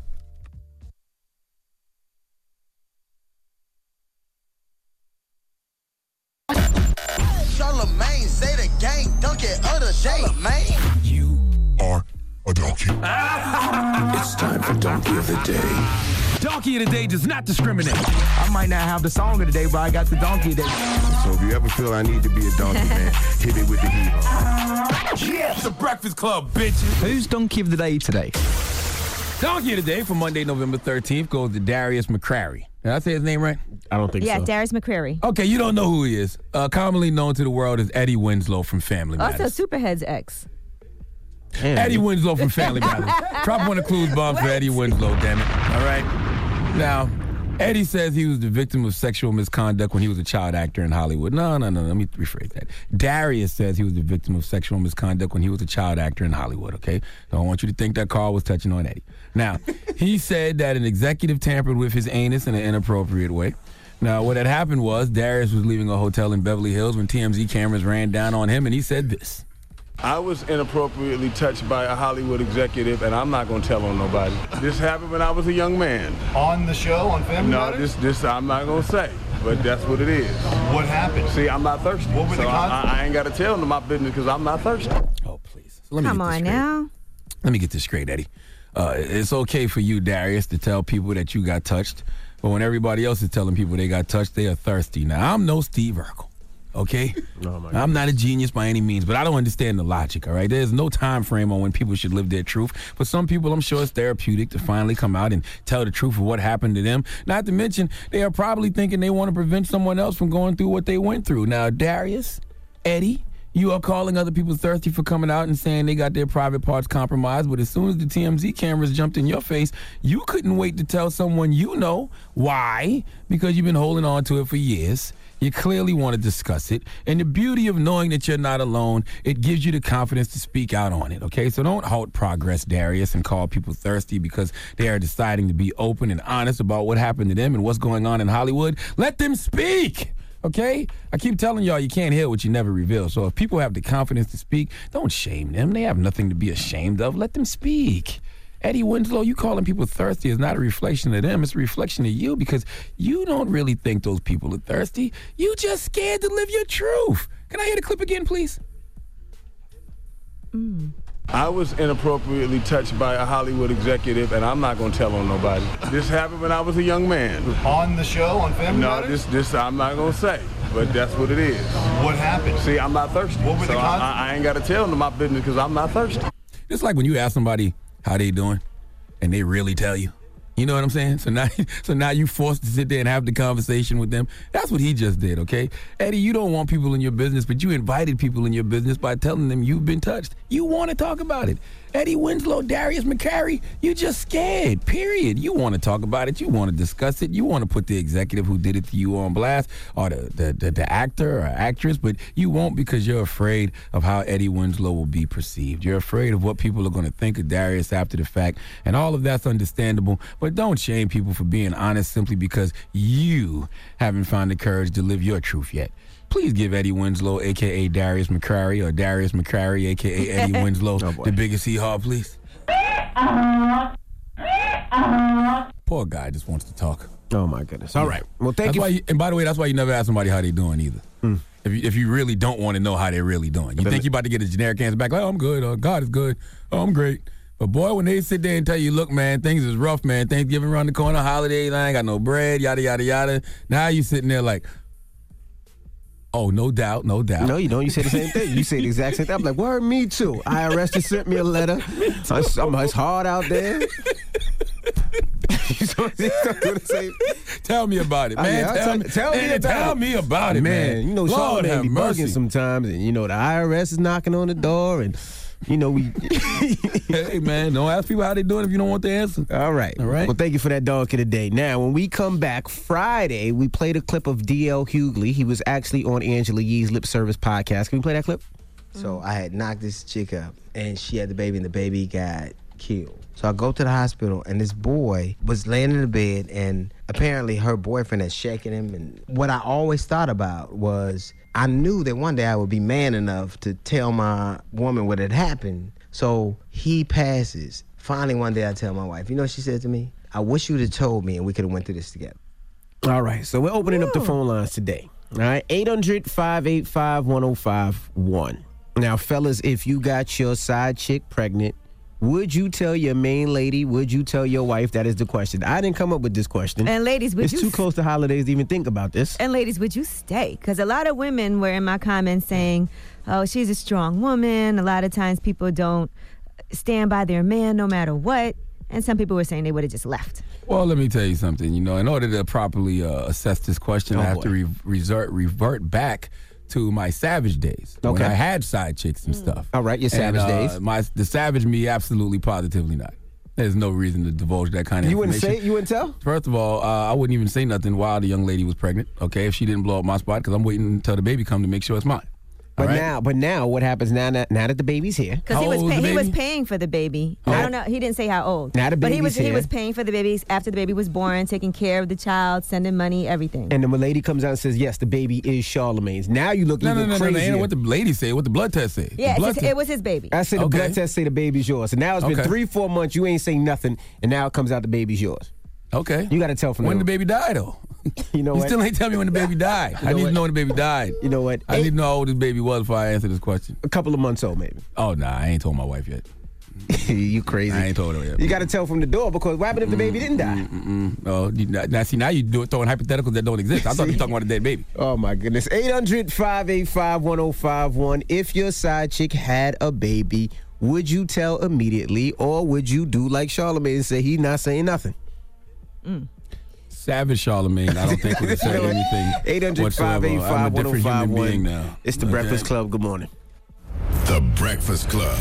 Charlamagne, say the gang, dunk it other day, man. You are a donkey. It's time for Donkey of the Day. Donkey of the Day does not discriminate. I might not have the song of the day, but I got the donkey of the day. So if you ever feel I need to be a donkey, man, hit me with the heat. Yes, the Breakfast Club, bitches. Who's donkey of the day today? Donkey of the Day for Monday, November thirteenth goes to Darius McCrary. Did I say his name right? I don't think Yeah, so. Darius McCrary. Okay, you don't know who he is. Uh, commonly known to the world as Eddie Winslow from Family Also, Matters. Superhead's ex. Damn. Eddie Winslow from Family Matters. Drop one of Clues bombs for Eddie Winslow, damn it. All right? Now, Eddie says he was the victim of sexual misconduct when he was a child actor in Hollywood. No, no, no, let me rephrase that. Darius says he was the victim of sexual misconduct when he was a child actor in Hollywood, okay? Don't want you to think that Carl was touching on Eddie. Now, he said that an executive tampered with his anus in an inappropriate way. Now, what had happened was Darius was leaving a hotel in Beverly Hills when T M Z cameras ran down on him, and he said this. I was inappropriately touched by a Hollywood executive, and I'm not going to tell on nobody. This happened when I was a young man. On the show, on Family No, Matters? this, this I'm not going to say, but that's what it is. What happened? See, I'm not thirsty. What were so the I, consequences? I ain't got to tell them my business because I'm not thirsty. Oh, please. So let me Come get this on straight. now. Let me get this straight, Eddie. Uh, it's okay for you, Darius, to tell people that you got touched, but when everybody else is telling people they got touched, they are thirsty. Now, I'm no Steve Urkel. Okay? Oh my I'm not a genius by any means, but I don't understand the logic, all right? There's no time frame on when people should live their truth. For some people, I'm sure it's therapeutic to finally come out and tell the truth of what happened to them. Not to mention, they are probably thinking they want to prevent someone else from going through what they went through. Now, Darius, Eddie, you are calling other people thirsty for coming out and saying they got their private parts compromised, but as soon as the T M Z cameras jumped in your face, you couldn't wait to tell someone you know. Why? Because you've been holding on to it for years. You clearly want to discuss it. And the beauty of knowing that you're not alone, it gives you the confidence to speak out on it, okay? So don't halt progress, Darius, and call people thirsty because they are deciding to be open and honest about what happened to them and what's going on in Hollywood. Let them speak, okay? I keep telling y'all you can't hear what you never reveal. So if people have the confidence to speak, don't shame them. They have nothing to be ashamed of. Let them speak. Eddie Winslow, you calling people thirsty is not a reflection of them. It's a reflection of you because you don't really think those people are thirsty. You just scared to live your truth. Can I hear the clip again, please? Mm. I was inappropriately touched by a Hollywood executive, and I'm not going to tell on nobody. This happened when I was a young man. On the show, on Family No, Matters? this, this I'm not going to say, but that's what it is. What happened? See, I'm not thirsty. What were so the I, consequences? I ain't got to tell them my business because I'm not thirsty. It's like when you ask somebody how they doing, and they really tell you. You know what I'm saying? So now, so now you forced to sit there and have the conversation with them. That's what he just did, okay? Eddie, you don't want people in your business, but you invited people in your business by telling them you've been touched. You want to talk about it. Eddie Winslow, Darius McCary, you just scared, period. You want to talk about it. You want to discuss it. You want to put the executive who did it to you on blast or the, the, the, the actor or actress, but you won't because you're afraid of how Eddie Winslow will be perceived. You're afraid of what people are going to think of Darius after the fact, and all of that's understandable, but don't shame people for being honest simply because you haven't found the courage to live your truth yet. Please give Eddie Winslow, a k a. Darius McCrary, or Darius McCrary, a k a. Eddie Winslow, oh the biggest hee-haw, please. Poor guy just wants to talk. Oh, my goodness. All Yeah. right. Well, thank that's you. Why you. And by the way, that's why you never ask somebody how they doing either. Mm. If you, if you really don't want to know how they're really doing. You But think you're about to get a generic answer back, like, oh, I'm good, oh, God is good, oh, I'm great. But boy, when they sit there and tell you, look, man, things is rough, man, Thanksgiving around the corner, holidays, I ain't got no bread, yada, yada, yada. Now you sitting there like, oh, no doubt, no doubt. No, you don't. You say the same thing. You say the exact same thing. I'm like, word, me too. I R S just sent me a letter. It's, I'm- it's hard out there. Tell me about it, Oh, man. yeah, I'll tell, tell, me, tell me man, about tell it. me about it, man. You know, Lord Charlamagne have be mercy. bugging sometimes, and you know the I R S is knocking on the door, and you know we. Hey, man, don't ask people how they doing if you don't want the answer. All right, all right. Well, thank you for that dog of the day. Now, when we come back Friday, we played a clip of D L Hughley. He was actually on Angela Yee's Lip Service podcast. Can we play that clip? So I had knocked this chick up, and she had the baby, and the baby got killed. So I go to the hospital, and this boy was laying in the bed, and apparently her boyfriend had shaken him. And what I always thought about was I knew that one day I would be man enough to tell my woman what had happened. So he passes. Finally, one day I tell my wife, you know what she said to me? I wish you would have told me, and we could have went through this together. All right, so we're opening up the phone lines today. All right, eight hundred, five eight five, one oh five one. Now, fellas, if you got your side chick pregnant, would you tell your main lady? Would you tell your wife? That is the question. I didn't come up with this question. And ladies, would it's you too s- close to holidays to even think about this. And ladies, would you stay? Because a lot of women were in my comments saying, oh, she's a strong woman. A lot of times people don't stand by their man no matter what. And some people were saying they would have just left. Well, let me tell you something. You know, in order to properly uh, assess this question, Oh, I have boy. to re- resort, revert back to my savage days when Okay. I had side chicks and stuff. All right, your And, savage uh, days. My the savage me, absolutely, positively not. There's no reason to divulge that kind of You wouldn't information. say? You wouldn't tell? First of all, uh, I wouldn't even say nothing while the young lady was pregnant. Okay, if she didn't blow up my spot, because I'm waiting until the baby come to make sure it's mine. But All right? now, but now, what happens now? That, now that the baby's here, Because he was pay- he was paying for the baby. I don't know. He didn't say how old. Now the but he baby's was he here. was paying for the baby after the baby was born, taking care of the child, sending money, everything. and then when lady comes out and says, "Yes, the baby is Charlamagne's." Now you look No, no, even no, no, no. crazier. Ain't know what the lady say. What the blood test say. yeah, The blood it's his- test- it was his baby. I say the Okay. blood test say the baby's yours. And now it's been Okay. three, four months. You ain't saying nothing, and now it comes out the baby's yours. Okay. You got to tell from When the the baby died, though. You know You what? still ain't tell me when the baby died. You I know need what? to know when the baby died. You know what? I need to know how old this baby was before I answer this question. A couple of months old, maybe. Oh, nah, I ain't told my wife yet. You crazy? I ain't told her yet. You got to tell from the door because what happened if the baby didn't die? Mm-mm. Oh, you- now, see, now you do it throwing hypotheticals that don't exist. I thought you were talking about a dead baby. Oh my goodness. eight hundred, five eight five, one oh five one. If your side chick had a baby, would you tell immediately or would you do like Charlamagne and say he's not saying nothing? Savage Charlamagne, I don't think would have said anything. eight hundred, whatsoever. five eight I'm a five, one oh different five human being one. now. It's the Okay. Breakfast Club. Good morning. The Breakfast Club.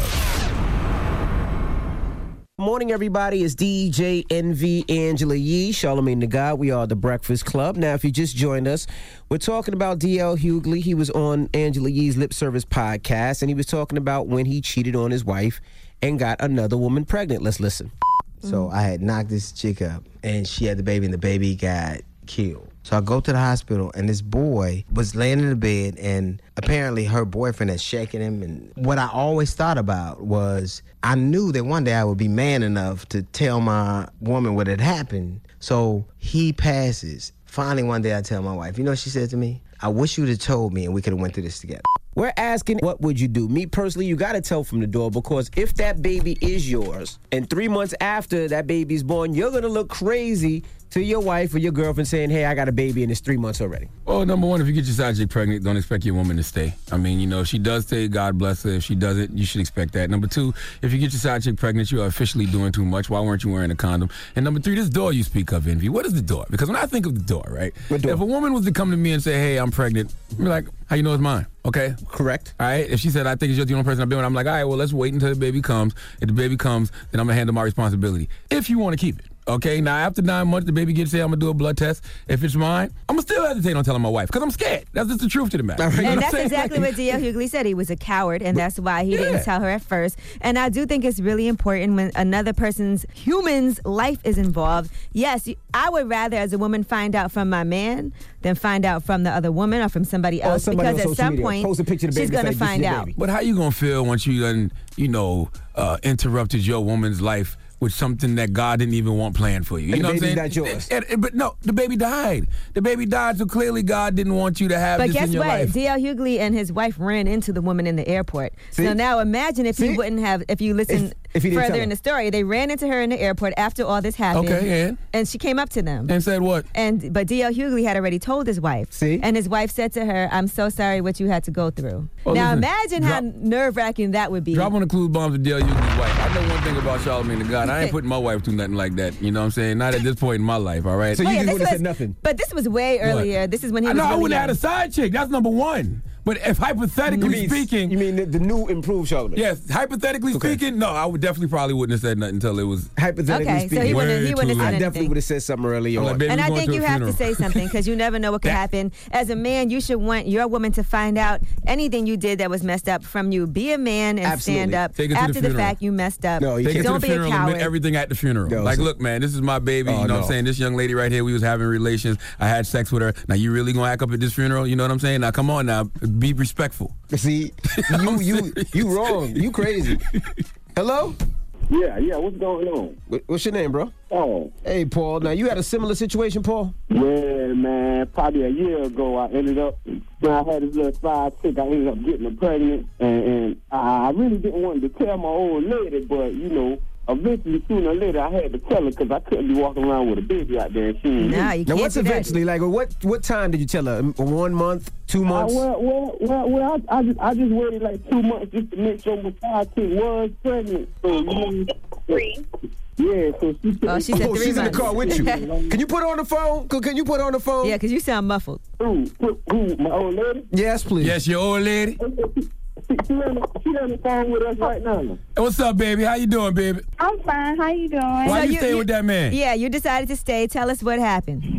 Morning, everybody. It's D J Envy, Angela Yee, Charlamagne the God. We are the Breakfast Club. Now, if you just joined us, we're talking about D L Hughley. He was on Angela Yee's Lip Service podcast, and he was talking about when he cheated on his wife and got another woman pregnant. Let's listen. So I had knocked this chick up, and she had the baby, and the baby got killed. So I go to the hospital, and this boy was laying in the bed, and apparently her boyfriend had shaken him. And what I always thought about was I knew that one day I would be man enough to tell my woman what had happened. So he passes. Finally, one day I tell my wife, you know what she said to me? I wish you'd have told me, and we could have went through this together. We're asking, what would you do? Me personally, you got to tell from the door because if that baby is yours and three months after that baby's born, you're going to look crazy to your wife or your girlfriend saying, hey, I got a baby and it's three months already. Well, number one, if you get your side chick pregnant, don't expect your woman to stay. I mean, you know, if she does stay, God bless her. If she doesn't, you should expect that. Number two, if you get your side chick pregnant, you are officially doing too much. Why weren't you wearing a condom? And number three, this door you speak of, Envy. What is the door? Because when I think of the door, right? What door? If a woman was to come to me and say, hey, I'm pregnant, I'm like, how you know it's mine? Okay? Correct. All right? If she said, I think it's just the only person I've been with, I'm like, all right, well, let's wait until the baby comes. If the baby comes, then I'm going to handle my responsibility. If you want to keep it. Okay, now after nine months, the baby gets here, I'm going to do a blood test. If it's mine, I'm going to still hesitate on telling my wife because I'm scared. That's just the truth to the matter. You know And what that's I'm saying? exactly what D L Hughley said. He was a coward, and that's why he Yeah. didn't tell her at first. And I do think it's really important when another person's human's life is involved. Yes, I would rather, as a woman, find out from my man than find out from the other woman or from somebody Or else. somebody because on at social some media. point, Post a picture of the she's baby, going to say, "This is find your out. baby." But how you gonna feel once you done, you know, uh, interrupted your woman's life with something that God didn't even want planned for you? You And know the what I'm baby's saying? not yours. And- and- but no, the baby died. The baby died, so clearly God didn't want you to have But this guess in your what? life. D L Hughley and his wife ran into the woman in the airport. See? So now imagine if See? he wouldn't have, if you listen If- if he didn't tell further her. in the story, they ran into her in the airport after all this happened. Okay, and? And she came up to them. And said what? And but D L Hughley had already told his wife. See? And his wife said to her, "I'm so sorry what you had to go through." Well, now listen, imagine drop- how nerve wracking that would be. Drop on the clue bombs to D L Hughley's wife. I know one thing about Charlamagne the God. I ain't putting my wife through nothing like that. You know what I'm saying? Not at this point in my life, all right? So Oh, you yeah, just this wouldn't have was- said nothing. But this was way earlier. This is when he I was know I really wouldn't have young. had a side chick. That's number one. But if hypothetically You mean, speaking, you mean the, the new improved Charlamagne? yes, hypothetically Okay. speaking, no, I would definitely probably wouldn't have said nothing until it was. Hypothetically Okay, so speaking, he wouldn't- he way wouldn't too have I said late. definitely anything. would have said something early I'm on. like, baby, And we're I going think to you a have to funeral. say something because you never know what could happen. As a man, you should want your woman to find out anything you did that was messed up from you. Be a man and Absolutely. stand up. Take it to the After the, funeral. fact, you messed up. No, you Take can't. it to Don't the be a funeral and admit coward. everything at the funeral. No, like, so- look, man, this is my baby. Oh, you know what no. I'm saying? This young lady right here, we was having relations. I had sex with her. Now, you really going to act up at this funeral? You know what I'm saying? Now, come on now. Be respectful. See, you you you wrong. You crazy. Hello? Yeah, yeah, what's going on? What- What's your name, bro? Oh, Hey, Paul. Now, you had a similar situation, Paul? yeah, man. Probably a year ago, I ended up, when I had this little side chick, I ended up getting her pregnant. And, and I really didn't want to tell my old lady, but, you know, eventually, sooner or later, I had to tell her because I couldn't be walking around with a baby out there and she ain't Nah, me. you Now, can't what's do that. eventually, like, what what time did you tell her? One month? Two Uh, months? well, well, well, well, I, I just, I just waited like two months just to make sure my side chick was pregnant. So, you know, three. Yeah, so she said, Oh, she said Oh, three she's in the months. car with you. Can you put her on the phone? Can can you put her on the phone? Yeah, because you sound muffled. who, who, who, my old lady? Yes, please. Yes, your old lady. She, she, on the, she on the phone with us right now. Hey, what's up, baby? How you doing, baby? I'm fine. How you doing? Why So you you- staying you- with that man? Yeah, you decided to stay. Tell us what happened.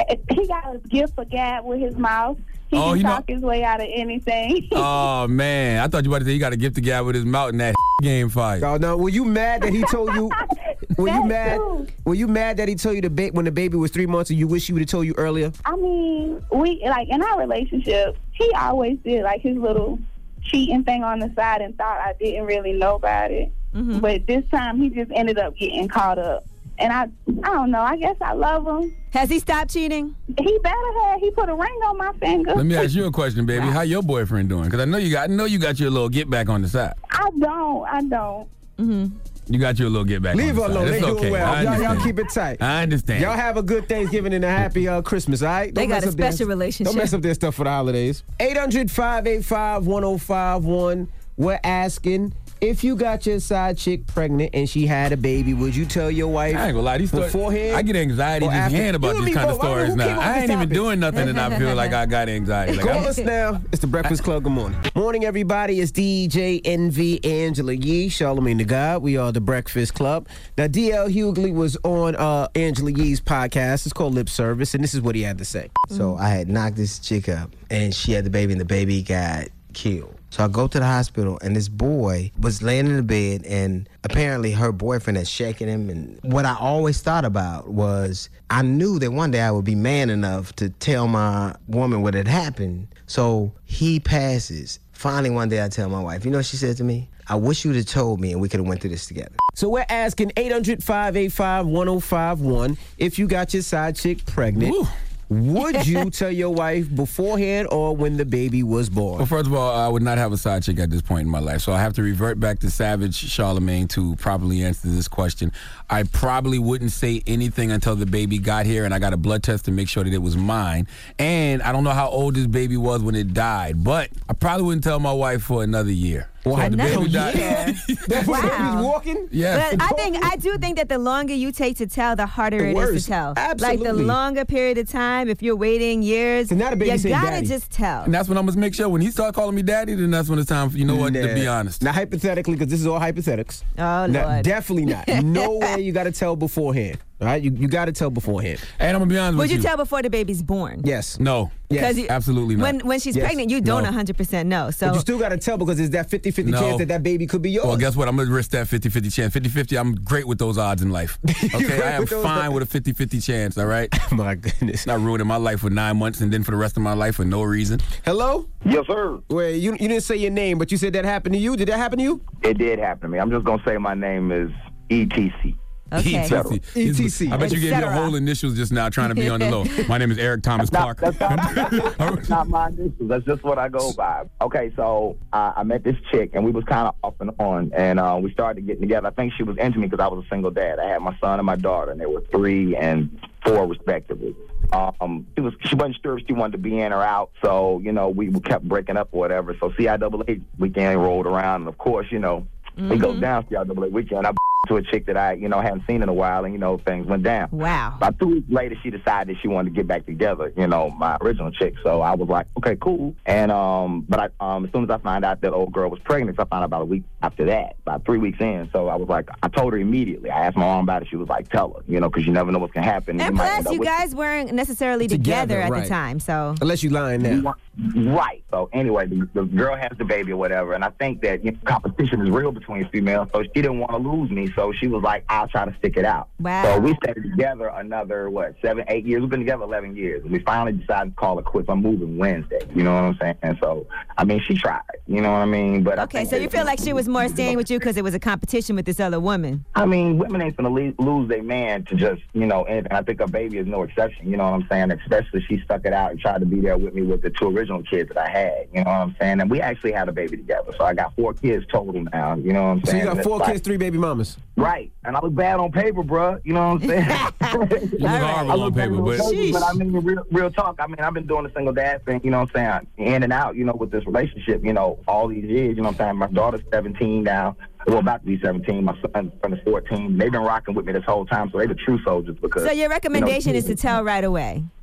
He got a gift for gab with his mouth. He Oh, can he know- talk his way out of anything. Oh, man. I thought you were about to say he got to gift the guy with his mouth in that game fight. Oh, no. Were you mad that he told you? Were you That mad? too. Were you mad that he told you the ba- when the baby was three months and you wish he would have told you earlier? I mean, we like in our relationship, he always did like his little cheating thing on the side and thought I didn't really know about it. Mm-hmm. But this time he just ended up getting caught up. And I I don't know, I guess I love him. Has he stopped cheating? He better have. He put a ring on my finger. Let me ask you a question, baby. How your boyfriend doing? Because I know you got, I know you got your little get back on the side. I don't. I don't. Mm-hmm. You got your little get back. Leave her on the alone. side. They It's doing okay. well. I Y'all, y'all understand. keep it tight. I understand. Y'all have a good Thanksgiving and a happy uh, Christmas, all right? They got mess a up their- special relationship. Don't mess up their stuff for the holidays. eight hundred, five eight five, one oh five one. We're asking, if you got your side chick pregnant and she had a baby, would you tell your wife I ain't gonna lie, these stories, beforehand? I get anxiety or just after? hearing about You and these me kind of both. Why- stories who now. came up I with ain't this even topic? doing nothing and I feel like I got anxiety. Like, Call I'm- us now. It's the Breakfast Club. Good morning. Morning, everybody. It's D J Envy, Angela Yee, Charlamagne the God. We are the Breakfast Club. Now, D L Hughley was on uh, Angela Yee's podcast. It's called Lip Service, and this is what he had to say. So I had knocked this chick up, and she had the baby, and the baby got killed. So I go to the hospital, and this boy was laying in the bed, and apparently her boyfriend had shaken him. And what I always thought about was I knew that one day I would be man enough to tell my woman what had happened. So he passes. Finally, one day I tell my wife, you know what she said to me? I wish you would have told me, and we could have went through this together. So we're asking eight hundred, five eight five, one oh five one if you got your side chick pregnant. Ooh. Would you tell your wife beforehand or when the baby was born? Well, first of all, I would not have a side chick at this point in my life, so I have to revert back to Savage Charlamagne to properly answer this question. I probably wouldn't say anything until the baby got here and I got a blood test to make sure that it was mine. And I don't know how old this baby was when it died, but I probably wouldn't tell my wife for another year. Well, So the another baby died- year? That's when the baby's Wow. walking? Yeah. But I think I do think that the longer you take to tell, the harder The it is worse. to tell. Like Absolutely. the longer period of time, if you're waiting years, So now the baby you say gotta daddy. just tell. And that's when I'm gonna make sure when he start calling me daddy, then that's when it's time for, you know what, to Nah. be honest. Now, hypothetically, because this is all hypothetics. Oh, Now, Lord. definitely not. No way you got to tell beforehand. All right? You, you got to tell beforehand. And I'm gonna be honest Would with you you. tell before the baby's born? Yes. No. Yes. you- Absolutely not. When when she's Yes. pregnant, you don't No. one hundred percent know. So But you still got to tell because there's that fifty-fifty No. chance that that baby could be yours. Well, guess what? I'm going to risk that fifty-fifty chance. fifty-fifty, I'm great with those odds in life. Okay, great I am with those fine odds. with a fifty-fifty chance, all right? My goodness. Not ruining my life for nine months and then for the rest of my life for no reason. Hello? Yes, sir. Wait, you, you didn't say your name, but you said that happened to you. Did that happen to you? It did happen to me. I'm just gonna say my name is E T C. okay. E T C. E T C. I bet you gave your Et cetera. whole initials just now trying to be on the low. My name is Eric Thomas Clark. That's not, that's not my initials. That's just what I go by. Okay, so uh, I met this chick, and we was kind of off and on, and uh, we started getting together. I think she was into me because I was a single dad. I had my son and my daughter, and they were three and four respectively. Um, she was she wasn't sure if she wanted to be in or out, so you know we, we kept breaking up or whatever. So C I A A weekend rolled around, and of course, you know, Mm-hmm. it goes down C I A A weekend. I to a chick that I, you know, hadn't seen in a while, and, you know, things went down. Wow. About two weeks later, she decided she wanted to get back together, you know, my original chick. So I was like, okay, cool. And, um, but I, um, as soon as I found out that old girl was pregnant, I found out about a week after that, about three weeks in. So I was like, I told her immediately. I asked my mom about it. She was like, tell her, you know, because you never know what's going to happen. And might end plus, up you with- guys weren't necessarily Together, together, at right. the time, so. Unless you lying now. Right. So anyway, the, the girl has the baby or whatever, and I think that, you know, competition is real between females, so she didn't want to lose me, so she was like, I'll try to stick it out. Wow. So we stayed together another, what, seven, eight years? We've been together eleven years. And we finally decided to call it quits. I'm moving Wednesday. You know what I'm saying? And so, I mean, she tried. You know what I mean? But I Okay, think so that- you feel like she was more staying with you because it was a competition with this other woman. I mean, women ain't going to lose their man to just, you know, anything. I think her baby is no exception. You know what I'm saying? Especially she stuck it out and tried to be there with me with the two original kids that I had. You know what I'm saying? And we actually had a baby together. So I got four kids total now. You know what I'm So saying? you got And four it's kids, like- three baby mamas. Right. And I look bad on paper, bruh. You know what I'm saying? You look horrible I on look bad paper, but but I mean, real, real talk. I mean, I've been doing the single dad thing, you know what I'm saying, in and out, you know, with this relationship, you know, all these years, you know what I'm saying. My daughter's seventeen now. Well, about to be seventeen. My son is fourteen. They've been rocking with me this whole time, so they're the true soldiers because. So your recommendation you know, is to tell right away.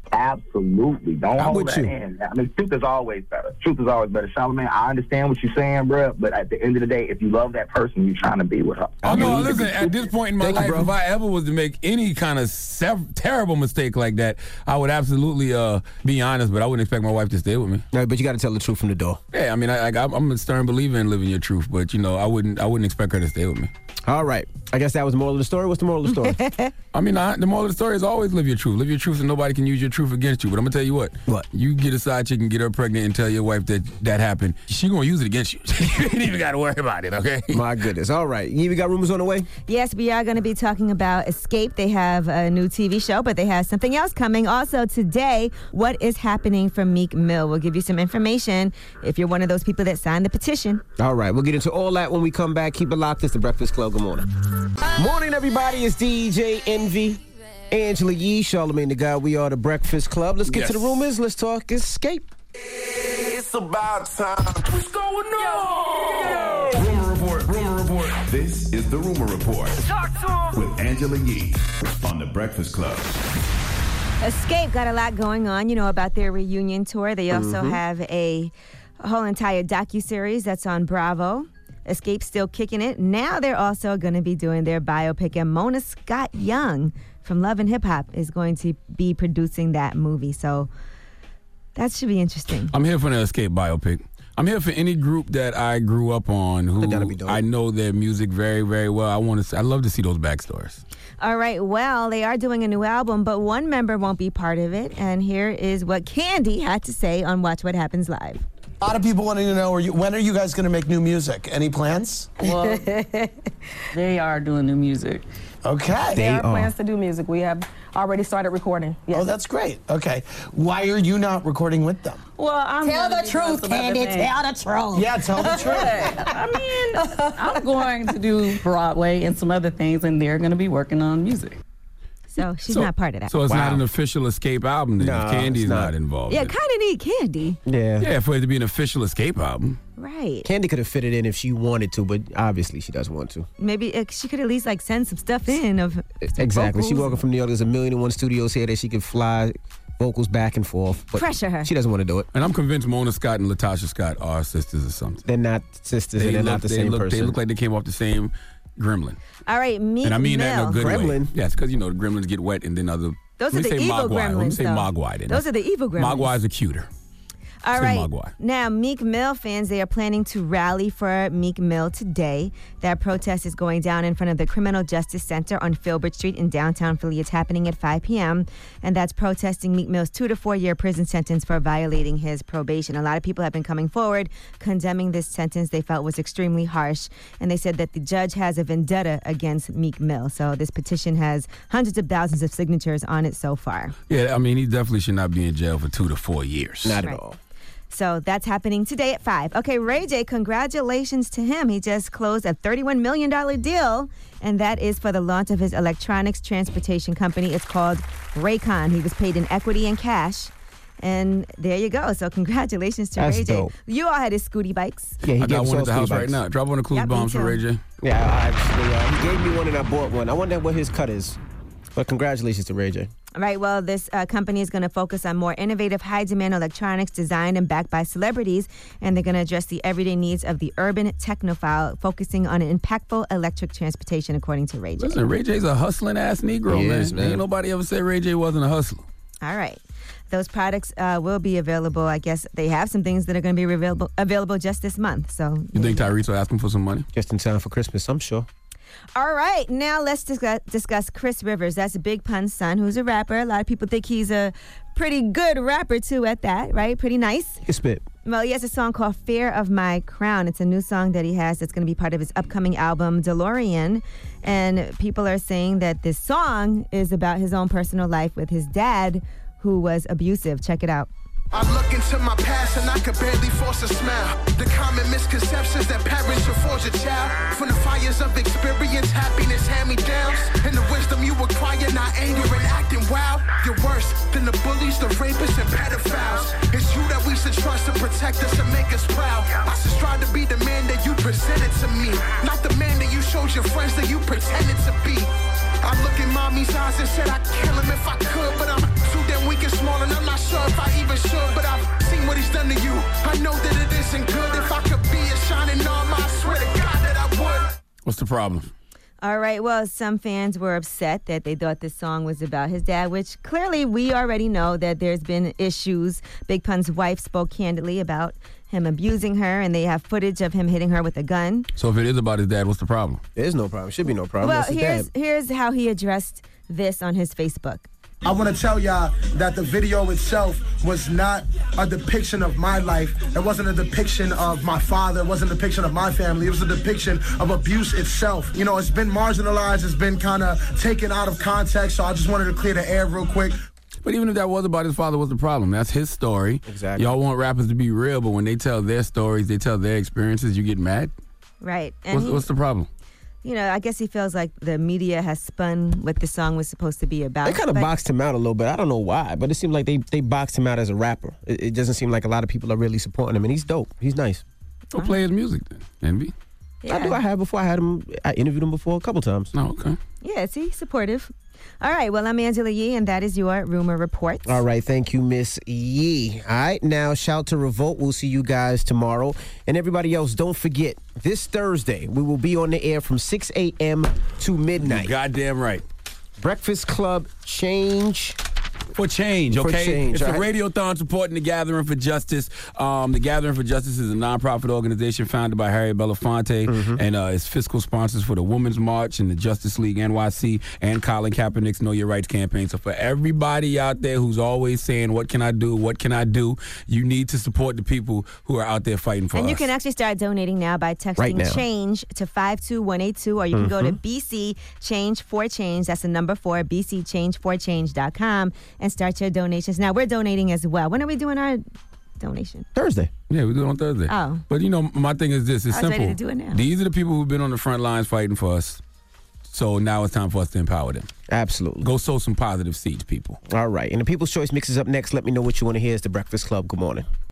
Absolutely. Don't I'm hold with that you. in. I mean, truth is always better. Truth is always better. Charlamagne, I understand what you're saying, bro, but at the end of the day, if you love that person, you're trying to be with her. Oh, no, You listen, need to be at this point in my Thank you, life, bro. if I ever was to make any kind of sev- terrible mistake like that, I would absolutely uh, be honest, but I wouldn't expect my wife to stay with me. No, but you got to tell the truth from the door. Yeah, I mean, I, I, I'm a stern believer in living your truth, but, you know, I wouldn't I wouldn't expect her to stay with me. All right. I guess that was the moral of the story. What's the moral of the story? I mean, I, the moral of the story is always live your truth. Live your truth so nobody can use your truth against you. But I'm going to tell you what. What? You get a side chick and get her pregnant and tell your wife that that happened. She going to use it against you. You ain't even got to worry about it, okay? My goodness. All right. You even got rumors on the way? Yes, we are going to be talking about Escape. They have a new T V show, but they have something else coming. Also today, what is happening for Meek Mill? We'll give you some information if you're one of those people that signed the petition. All right. We'll get into all that when we come back. Keep it locked. It's the Breakfast Club. Good morning. Morning, everybody. It's D J Envy, Angela Yee, Charlamagne the God. We are the Breakfast Club. Let's get Yes. to the rumors. Let's talk Escape. It's about time. What's going on? Rumor report, rumor report. This is the Rumor Report with Angela Yee on the Breakfast Club. Escape got a lot going on, you know, about their reunion tour. They also Mhm. have a whole entire docuseries that's on Bravo. Escape still kicking it. Now they're also going to be doing their biopic, and Mona Scott Young from Love and Hip Hop is going to be producing that movie. So that should be interesting. I'm here for the Escape biopic. I'm here for any group that I grew up on who That gotta be dope. I know their music very, very well. I want to. I love to see those backstories. All right, well, they are doing a new album, but one member won't be part of it. And here is what Candy had to say on Watch What Happens Live. A lot of people wanting to know, are you, when are you guys going to make new music? Any plans? Well, they are doing new music. Okay. There are plans to do music. We have already started recording. Yes. Oh, that's great. Okay. Why are you not recording with them? Well, I'm Tell gonna the be truth, doing some other Candy. things. Tell the truth. Yeah, tell the truth. I mean, I'm going to do Broadway and some other things, and they're going to be working on music. So she's So- not part of that. So it's not Wow. an official Escape album then No, if Candy's it's not. not. involved. Yeah, in it. kind of need Candy. Yeah. Yeah, for it to be an official Escape album. Right. Candy could have fit it in if she wanted to, but obviously she doesn't want to. Maybe uh, she could at least like send some stuff in of some Exactly. She vocals. walking from New York. There's a million and one studios here that she can fly vocals back and forth. But Pressure her. She doesn't want to do it. And I'm convinced Mona Scott and Latasha Scott are sisters or something. They're not sisters and they're look, not the they same look, person. They look like they came off the same gremlin. All right, Meek And I mean Mill. that in a good Gremlin? way. Yes, because, you know, the gremlins get wet and then other... Those let are me the say evil Mogwai. Let me gremlins, say though. Mogwai then. Those are the evil gremlins. Mogwais are cuter. All Say right. Mogwai. Now, Meek Mill fans, they are planning to rally for Meek Mill today. That protest is going down in front of the Criminal Justice Center on Filbert Street in downtown Philly. It's happening at five p.m. And that's protesting Meek Mill's two to four year prison sentence for violating his probation. A lot of people have been coming forward condemning this sentence they felt was extremely harsh. And they said that the judge has a vendetta against Meek Mill. So this petition has hundreds of thousands of signatures on it so far. Yeah, I mean, he definitely should not be in jail for two to four years. Not Right. at all. So that's happening today at five. Okay, Ray J, congratulations to him. He just closed a thirty-one million dollars deal, and that is for the launch of his electronics transportation company. It's called Raycon. He was paid in equity and cash. And there you go. So congratulations to That's Ray J. dope. You all had his scooty bikes. Yeah, he I gave got us one all at the house scooty right bikes. now. Drop one of the clues Yep, me bombs for too. Ray J. Yeah, I actually, uh, he gave me one and I bought one. I wonder what his cut is. But congratulations to Ray J. All right, well, this uh, company is going to focus on more innovative, high-demand electronics designed and backed by celebrities, and they're going to address the everyday needs of the urban technophile, focusing on impactful electric transportation, according to Ray J. Listen, Ray J's a hustling ass Negro, He man. is, man. Ain't nobody ever said Ray J wasn't a hustler. All right. Those products uh, will be available. I guess they have some things that are going to be available available just this month. So, You think Tyrese will ask him for some money? Just in time for Christmas, I'm sure. all right. Now let's discuss, discuss Chris Rivers. That's Big Pun's son, who's a rapper. A lot of people think he's a pretty good rapper too. At that, right? Pretty nice. He can spit. Well, he has a song called Fear of My Crown. It's a new song that he has that's going to be part of his upcoming album, DeLorean. And people are saying that this song is about his own personal life with his dad, who was abusive. Check it out. I look into my past and I could barely force a smile. The common misconceptions that parents should forge a child. From the fires of experience, happiness, hand-me-downs, and the wisdom you acquire, not anger and acting wild. You're worse than the bullies, the rapists, and pedophiles. It's you that we should trust to protect us and make us proud. I should strive to be the man that you presented to me, not the man that you showed your friends that you pretended to be. I look in mommy's eyes and said I'd kill him if I could, but I'm too damn weak and small sure if I even should, but I've seen what he's done to you. I know that it isn't good. If I could be a shining armor, I swear to God that I would. What's the problem? All right, well, some fans were upset that they thought this song was about his dad, which clearly we already know that there's been issues. Big Pun's wife spoke candidly about him abusing her, and they have footage of him hitting her with a gun. So if it is about his dad, what's the problem? There's no problem. Should be no problem. Well, That's his here's dad. here's how he addressed this on his Facebook. I want to tell y'all that the video itself was not a depiction of my life. It wasn't a depiction of my father. It wasn't a depiction of my family. It was a depiction of abuse itself. You know, it's been marginalized. It's been kind of taken out of context. So I just wanted to clear the air real quick. But even if that was about his father, what's the problem? That's his story. Exactly. Y'all want rappers to be real, but when they tell their stories, they tell their experiences, you get mad? Right. And What's, he, what's the problem? you know, I guess he feels like the media has spun what the song was supposed to be about. They kind of but- boxed him out a little bit. I don't know why, but it seemed like they, they boxed him out as a rapper. It, it doesn't seem like a lot of people are really supporting him, and he's dope. He's nice. Go play his music then, Envy. I do. I have before. I had him. I interviewed him before a couple times. Oh, okay. Yeah, see, supportive. All right, well, I'm Angela Yee, and that is your Rumor Report. All right, thank you, Miss Yee. All right, now shout to Revolt. We'll see you guys tomorrow. And everybody else, don't forget, this Thursday, we will be on the air from six a.m. to midnight. You're goddamn right. Breakfast Club Change. For change, For okay? change, it's all a right. radiothon supporting the Gathering for Justice. Um, the Gathering for Justice is a nonprofit organization founded by Harriet Belafonte, Mm-hmm. and uh, is fiscal sponsors for the Women's March and the Justice League N Y C and Colin Kaepernick's Know Your Rights campaign. So for everybody out there who's always saying, what can I do, what can I do, you need to support the people who are out there fighting for And us. you can actually start donating now by texting Right now. CHANGE to five two one eight two, or you can go to Mhm. B C Change for Change. That's the number four, B C change for change dot com, and start your donations. Now, we're donating as well. When are we doing our donation? Thursday. Yeah, we do it on Thursday. Oh. But, you know, my thing is this. It's I was simple. ready to do it now. These are the people who've been on the front lines fighting for us. So now it's time for us to empower them. Absolutely. Go sow some positive seeds, people. All right, and the People's Choice Mix is up next. Let me know what you want to hear. It's the Breakfast Club. Good morning.